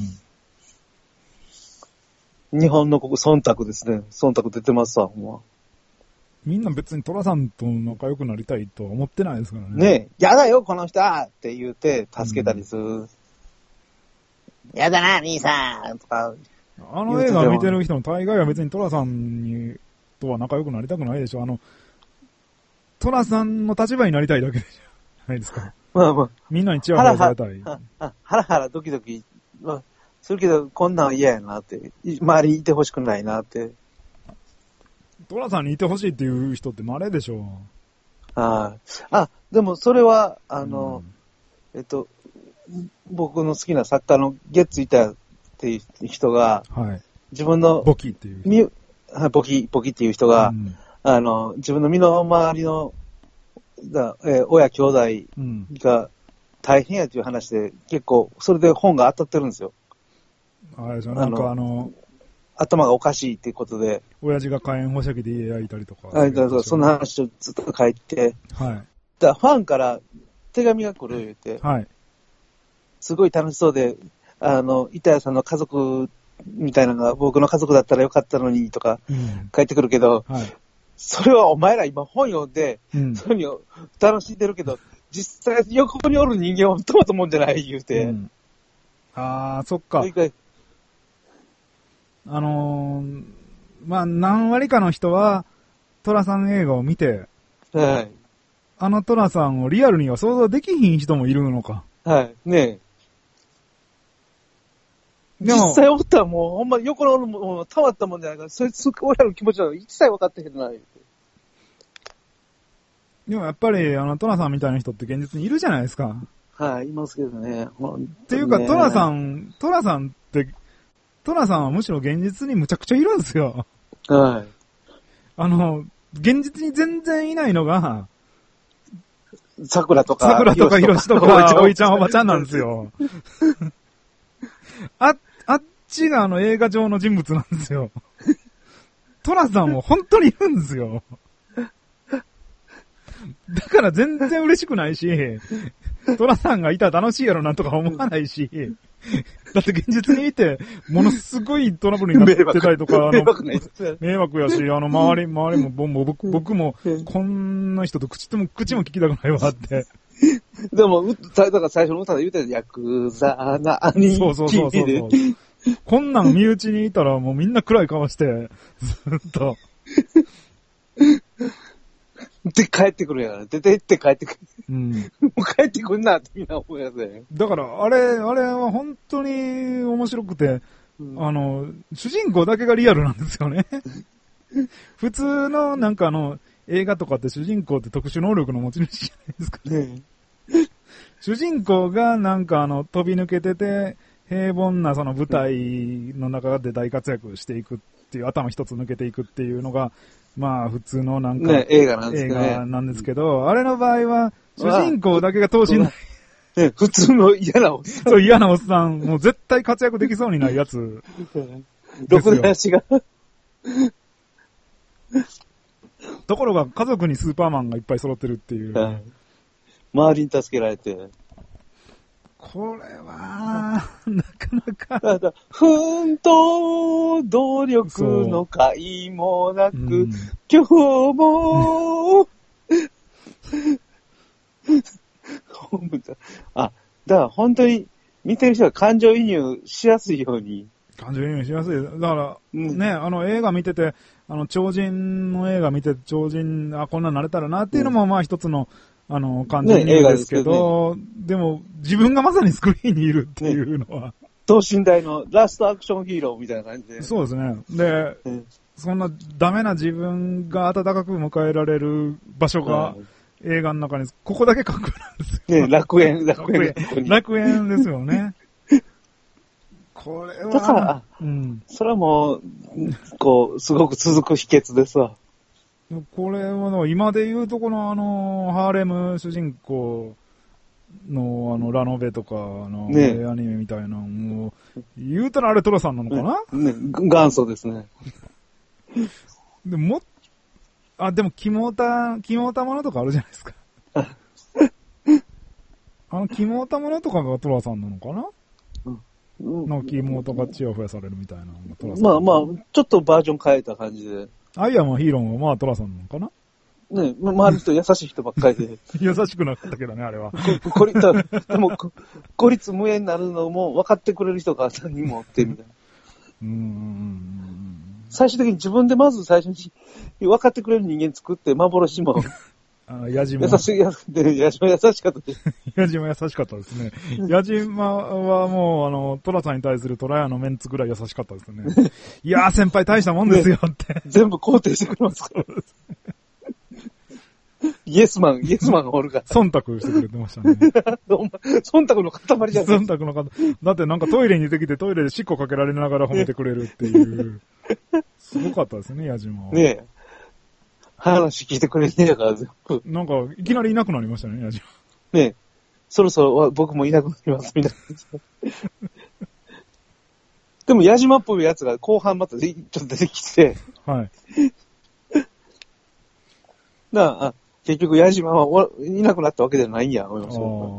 日本の忖度ですね。忖度出てますわ、ほんま。 みんな別にトラさんと仲良くなりたいとは思ってないですからね。 ねえ、やだよ、この人って言うて助けたりする。やだな、兄さんとか。 あの映画を見てる人の大概は別にトラさんとは仲良くなりたくないでしょ。トラさんの立場になりたいだけじゃないですか。みんなにチヤホヤされたい。 ハラハラドキドキ、するけど、こんなんは嫌やなって。周りにいてほしくないなって。 トラさんにいてほしいっていう人って稀でしょ。 でもそれは、僕の好きな作家のゲッツイターっていう人が、自分の、 ボキっていう。 ボキっていう人が、自分の身の回りの、親兄弟が大変やという話で、結構、それで本が当たってるんですよ。 あれじゃなんか頭がおかしいっていうことで。 親父が火炎放射器で家焼いたりとか。 そんな話をずっと書いて。 だからファンから手紙が来る言うて。すごい楽しそうで、板谷さんの家族みたいなのが僕の家族だったらよかったのにとか書いてくるけど、それはお前ら今本読んで、そういうの楽しんでるけど、実際横におる人間はトマトもんじゃない言うて。 そっか。何割かの人は、トラさん映画を見て、あのトラさんをリアルには想像できひん人もいるのか。 ねえ。実際おったらもう、ほんま横のもうたまったもんじゃないから、そいつ、俺らの気持ちなの一切分かってへんない。 でもやっぱり、トラさんみたいな人って現実にいるじゃないですか。 はい、いますけどね。 っていうか、トラさんはむしろ現実にむちゃくちゃいるんですよ。 はい。 現実に全然いないのが、 桜とかひろしとか、おいちゃんおばちゃんなんですよ。あっちが映画上の人物なんですよ。トラさんも本当にいるんですよ。だから全然嬉しくないし、トラさんがいたら楽しいやろなんとか思わないし、だって現実にいて、ものすごいトラブルになってたりとか、迷惑やし、周りも僕も、こんな人と口も聞きたくないわって。 でも、だから最初の歌で言うてたヤクザな兄貴そう。こんなん身内にいたらもうみんな暗い顔して、ずっと。 で、帰ってくるやから。出て行って帰ってくる。 うん。もう帰ってくんなってみんな思いますね。 だから、あれは本当に面白くて、主人公だけがリアルなんですよね。普通の映画とかって主人公って特殊能力の持ち主じゃないですか。ね、主人公が飛び抜けてて、平凡なその舞台の中で大活躍していくっていう、頭一つ抜けていくっていうのが、まあ普通の映画なんですけど、あれの場合は、主人公だけが等身大。 ね、普通の嫌なおっさん。 そう、嫌なおっさん。もう絶対活躍できそうにないやつ。 ろくな足が。 ところが家族にスーパーマンがいっぱい揃ってるっていう。 はい、周りに助けられて。 これは、なかなか。 奮闘努力の甲斐もなく、今日も、だから本当に見てる人が感情移入しやすいように。 感情移入しやすい。だから、ね、映画見てて、超人の映画見て、超人、こんなんなれたらなっていうのも、まあ一つの、感情移入ですけど、でも、自分がまさにスクリーンにいるっていうのは。 等身大のラストアクションヒーローみたいな感じで。 そうですね。で、そんなダメな自分が温かく迎えられる場所が、映画の中に、ここだけかっこいいなんですよ。 ね、楽園ですよね。これは。 だから、それはもう、すごく続く秘訣ですわ。 これは、今で言うとこのハーレム主人公のラノベとか、ね、アニメみたいなのも、言うたらあれトラさんなのかな？ ね、元祖ですね。 でも、肝オタものとかあるじゃないですか。肝オタものとかがトラさんなのかな？肝オタがチヤホヤされるみたいなのがトラさん。 まあ、ちょっとバージョン変えた感じで。 アイアンはヒーローもまあトラさんなのかな？ ね、周りの人優しい人ばっかりで。 優しくなかったけどね、あれは。 でも、孤立無縁になるのも分かってくれる人が何人もおってみたいな。最終的に自分でまず最初に分かってくれる人間作って幻も。 矢島。 矢島優しかったです。 矢島優しかったですね。矢島はもう、トラさんに対するトラヤのメンツぐらい優しかったですね。いやー先輩大したもんですよって。 全部肯定してくれますから。イエスマンがおるから。 忖度してくれてましたね。 忖度の塊じゃない。 忖度の塊。だってトイレに出てきてトイレで尻尾かけられながら褒めてくれるっていう。すごかったですね、矢島は。 ねえ。話聞いてくれねえから全部。 いきなりいなくなりましたね、矢島。 ねえ。そろそろ僕もいなくなります、みたいな。でも矢島っぽいやつが後半またちょっと出てきて。 はい。 結局矢島はいなくなったわけじゃないんや、思いました。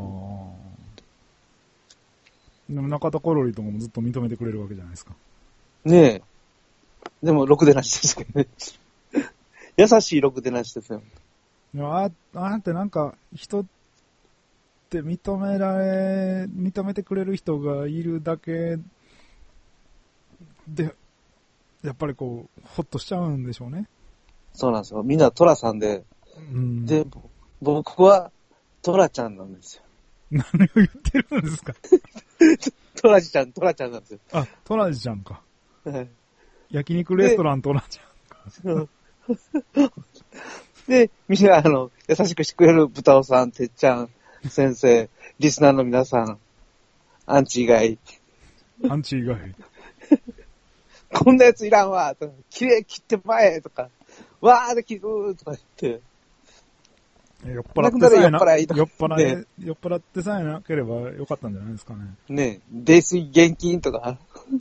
でも中田コロリとかもずっと認めてくれるわけじゃないですか。 ねえ。でも、ろくでなしですけどね。優しいろくでなしですよ。 あって人って認めてくれる人がいるだけで、やっぱりほっとしちゃうんでしょうね。 そうなんですよ。みんなトラさんで、で、僕はトラちゃんなんですよ。 何を言ってるんですか？ トラちゃんなんですよ。 あ、トラジちゃんか。焼肉レストラントラちゃんか。 で、みんな、優しくしてくれる豚尾さん、てっちゃん、先生、リスナーの皆さん、アンチ以外。 アンチ以外。 こんなやついらんわとか、綺麗切ってまえとか、わーで切るとか言って。 酔っ払ってさえな、酔っ払ってさえなければよかったんじゃないですかね。 ねえ、泥酔現金とか。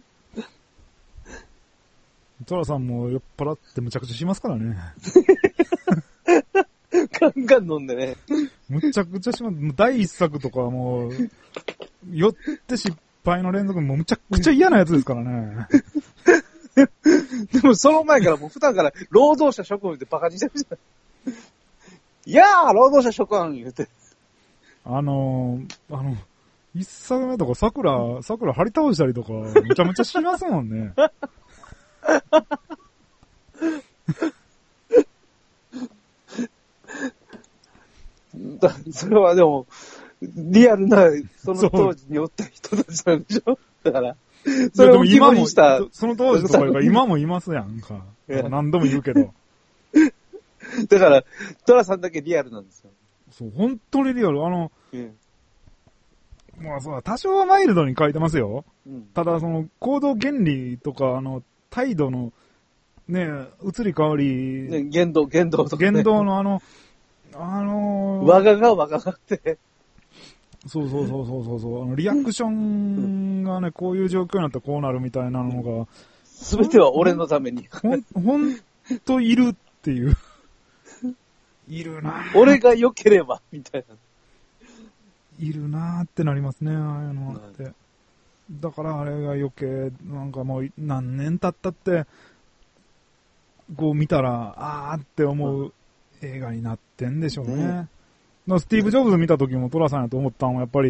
トラさんも酔っ払ってむちゃくちゃしますからね。 ガンガン飲んでね。 むちゃくちゃします。第一作とかはもう、酔って失敗の連続もうむちゃくちゃ嫌なやつですからね。 でもその前からもう普段から労働者諸君ってバカにしてるじゃない。いやー、労働者諸君言うて。 一作目とか桜張り倒したりとか、むちゃむちゃしますもんね。 それはでも、リアルな、その当時におった人たちなんでしょだから、それを今もした。 その当時とかが今もいますやんか。何度も言うけど。 だから、トラさんだけリアルなんですよ。 そう、本当にリアル。まあそう、多少はマイルドに書いてますよ。ただ、その、行動原理とか、態度の、ね、移り変わり。 ね、言動とか、ね。 言動のわががって。 そう。リアクションがね、こういう状況になったらこうなるみたいなのが。 すべては俺のために。 ほんといるっていう。いるなぁ。 俺が良ければ、みたいな。 いるなーってなりますね、ああいうのって。だからあれが余計、なんかもう何年経ったって、こう見たら、あーって思う映画になってんでしょうね。スティーブ・ジョブズ見た時もトラさんやと思ったのは、やっぱり、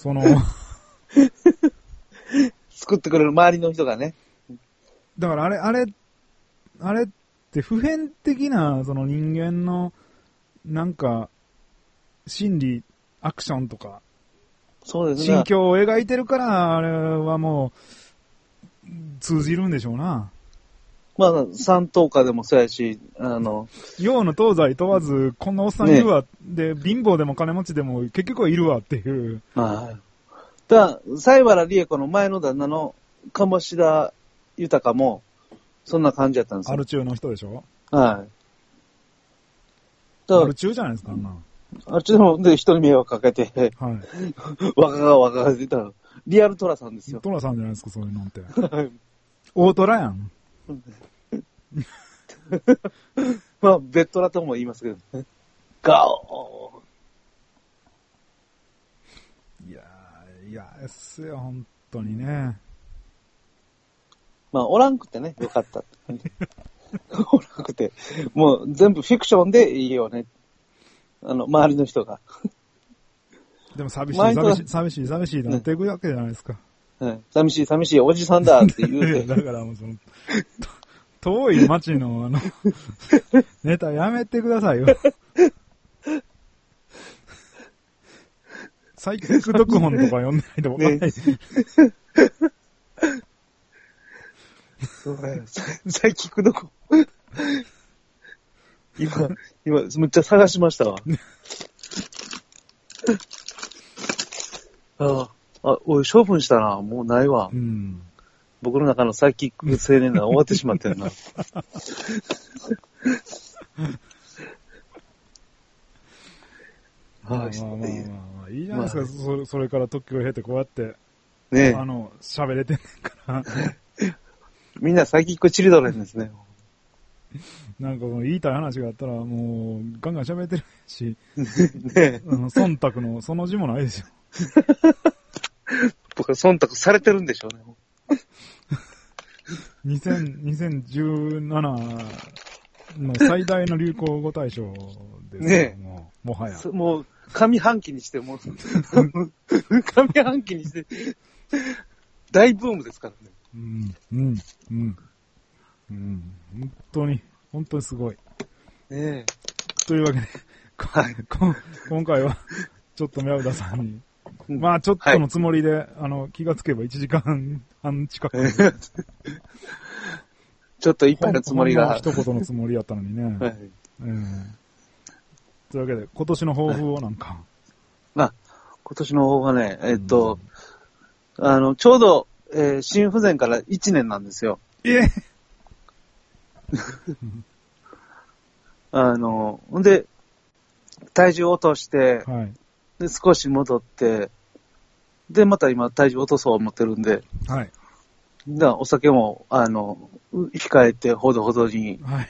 作ってくれる周りの人がね。 だからあれって普遍的な、その人間の、なんか、心理、アクションとか、 そうですね。 心境を描いてるから、あれはもう、通じるんでしょうな。 まあ、三等家でもそうやし、 洋の東西問わず、こんなおっさんいるわ、で、貧乏でも金持ちでも結局はいるわっていう。 はい。西原理恵子の前の旦那の鴨志田豊も、そんな感じだったんですよ。 アル中の人でしょ？ はい。 アル中じゃないですか、 あっちでも、人に迷惑かけて、 はい。 若が出たら、リアルトラさんですよ。 トラさんじゃないですか、そういうのって。大トラやん。 まあ、ベッドラとも言いますけどね。ガオー。いや、ですよ、本当にね。 まあ、おらんくてね、よかった。おらんくて。もう、全部フィクションでいいよね。周りの人が。 でも寂しいとなっていくわけじゃないですか。 はい。寂しい、おじさんだって言うて。 だからもう遠い街のネタやめてくださいよ。サイキック読本とか読んでないとわかんない。 そうだよ。サイキック読本。今、むっちゃ探しましたわ。おい、処分したな。もうないわ。僕の中のサイキック青年が終わってしまってるな。 まあ、いいじゃないですか。それから時を経てこうやって、 ね喋れてんねんから。 みんなサイキックチルドレンですね。 なんか言いたい話があったらもうガンガン喋れてるし、 ね忖度のその字もないですよ。 僕は忖度されてるんでしょうね。 2017の最大の流行語大賞ですねもはや。 もう、上半期にして、上半期にして、大ブームですからね。 本当にすごい。 ねというわけで、 はい、 今回は、ちょっと宮浦さんに、まあちょっとのつもりで、気がつけば1時間半近く。 ちょっといっぱいのつもりが。 一言のつもりやったのにね。 というわけで、今年の抱負をなんか。 今年の抱負はね、ちょうど、心不全から1年なんですよ。ほんで、体重落として、 はい、 で、少し戻って、で、また今体重落とそう思ってるんで、 はい。 だからお酒も、控えてほどほどに、 はい。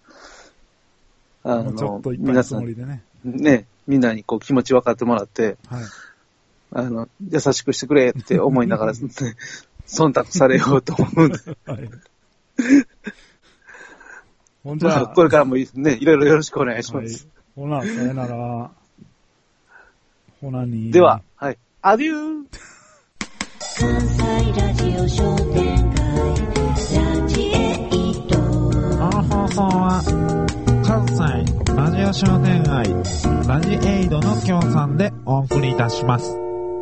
もうちょっといっぱいのつもりでね。 みんなにこう気持ち分かってもらって、はい、優しくしてくれって思いながら、忖度されようと思うんで。はい。ほんじゃあ、これからもね、いろいろよろしくお願いします。 はい、ほな、さよなら。ほなに。 では、はい。アデュー。 関西ラジオ商店街ラジエイト。 この放送は関西ラジオ商店街ラジエイドの協賛でお送りいたします。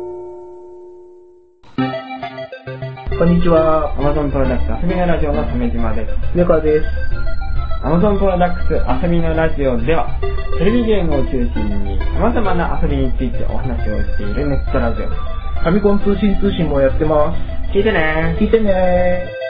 こんにちは。Amazon プロダクツ遊びのラジオの鮫島です。 猫です。 Amazon プロダクツ遊びのラジオでは、テレビゲームを中心に様々な遊びについてお話をしているネットラジオ。 ファミコン通信もやってます。 聞いてね。 聞いてね。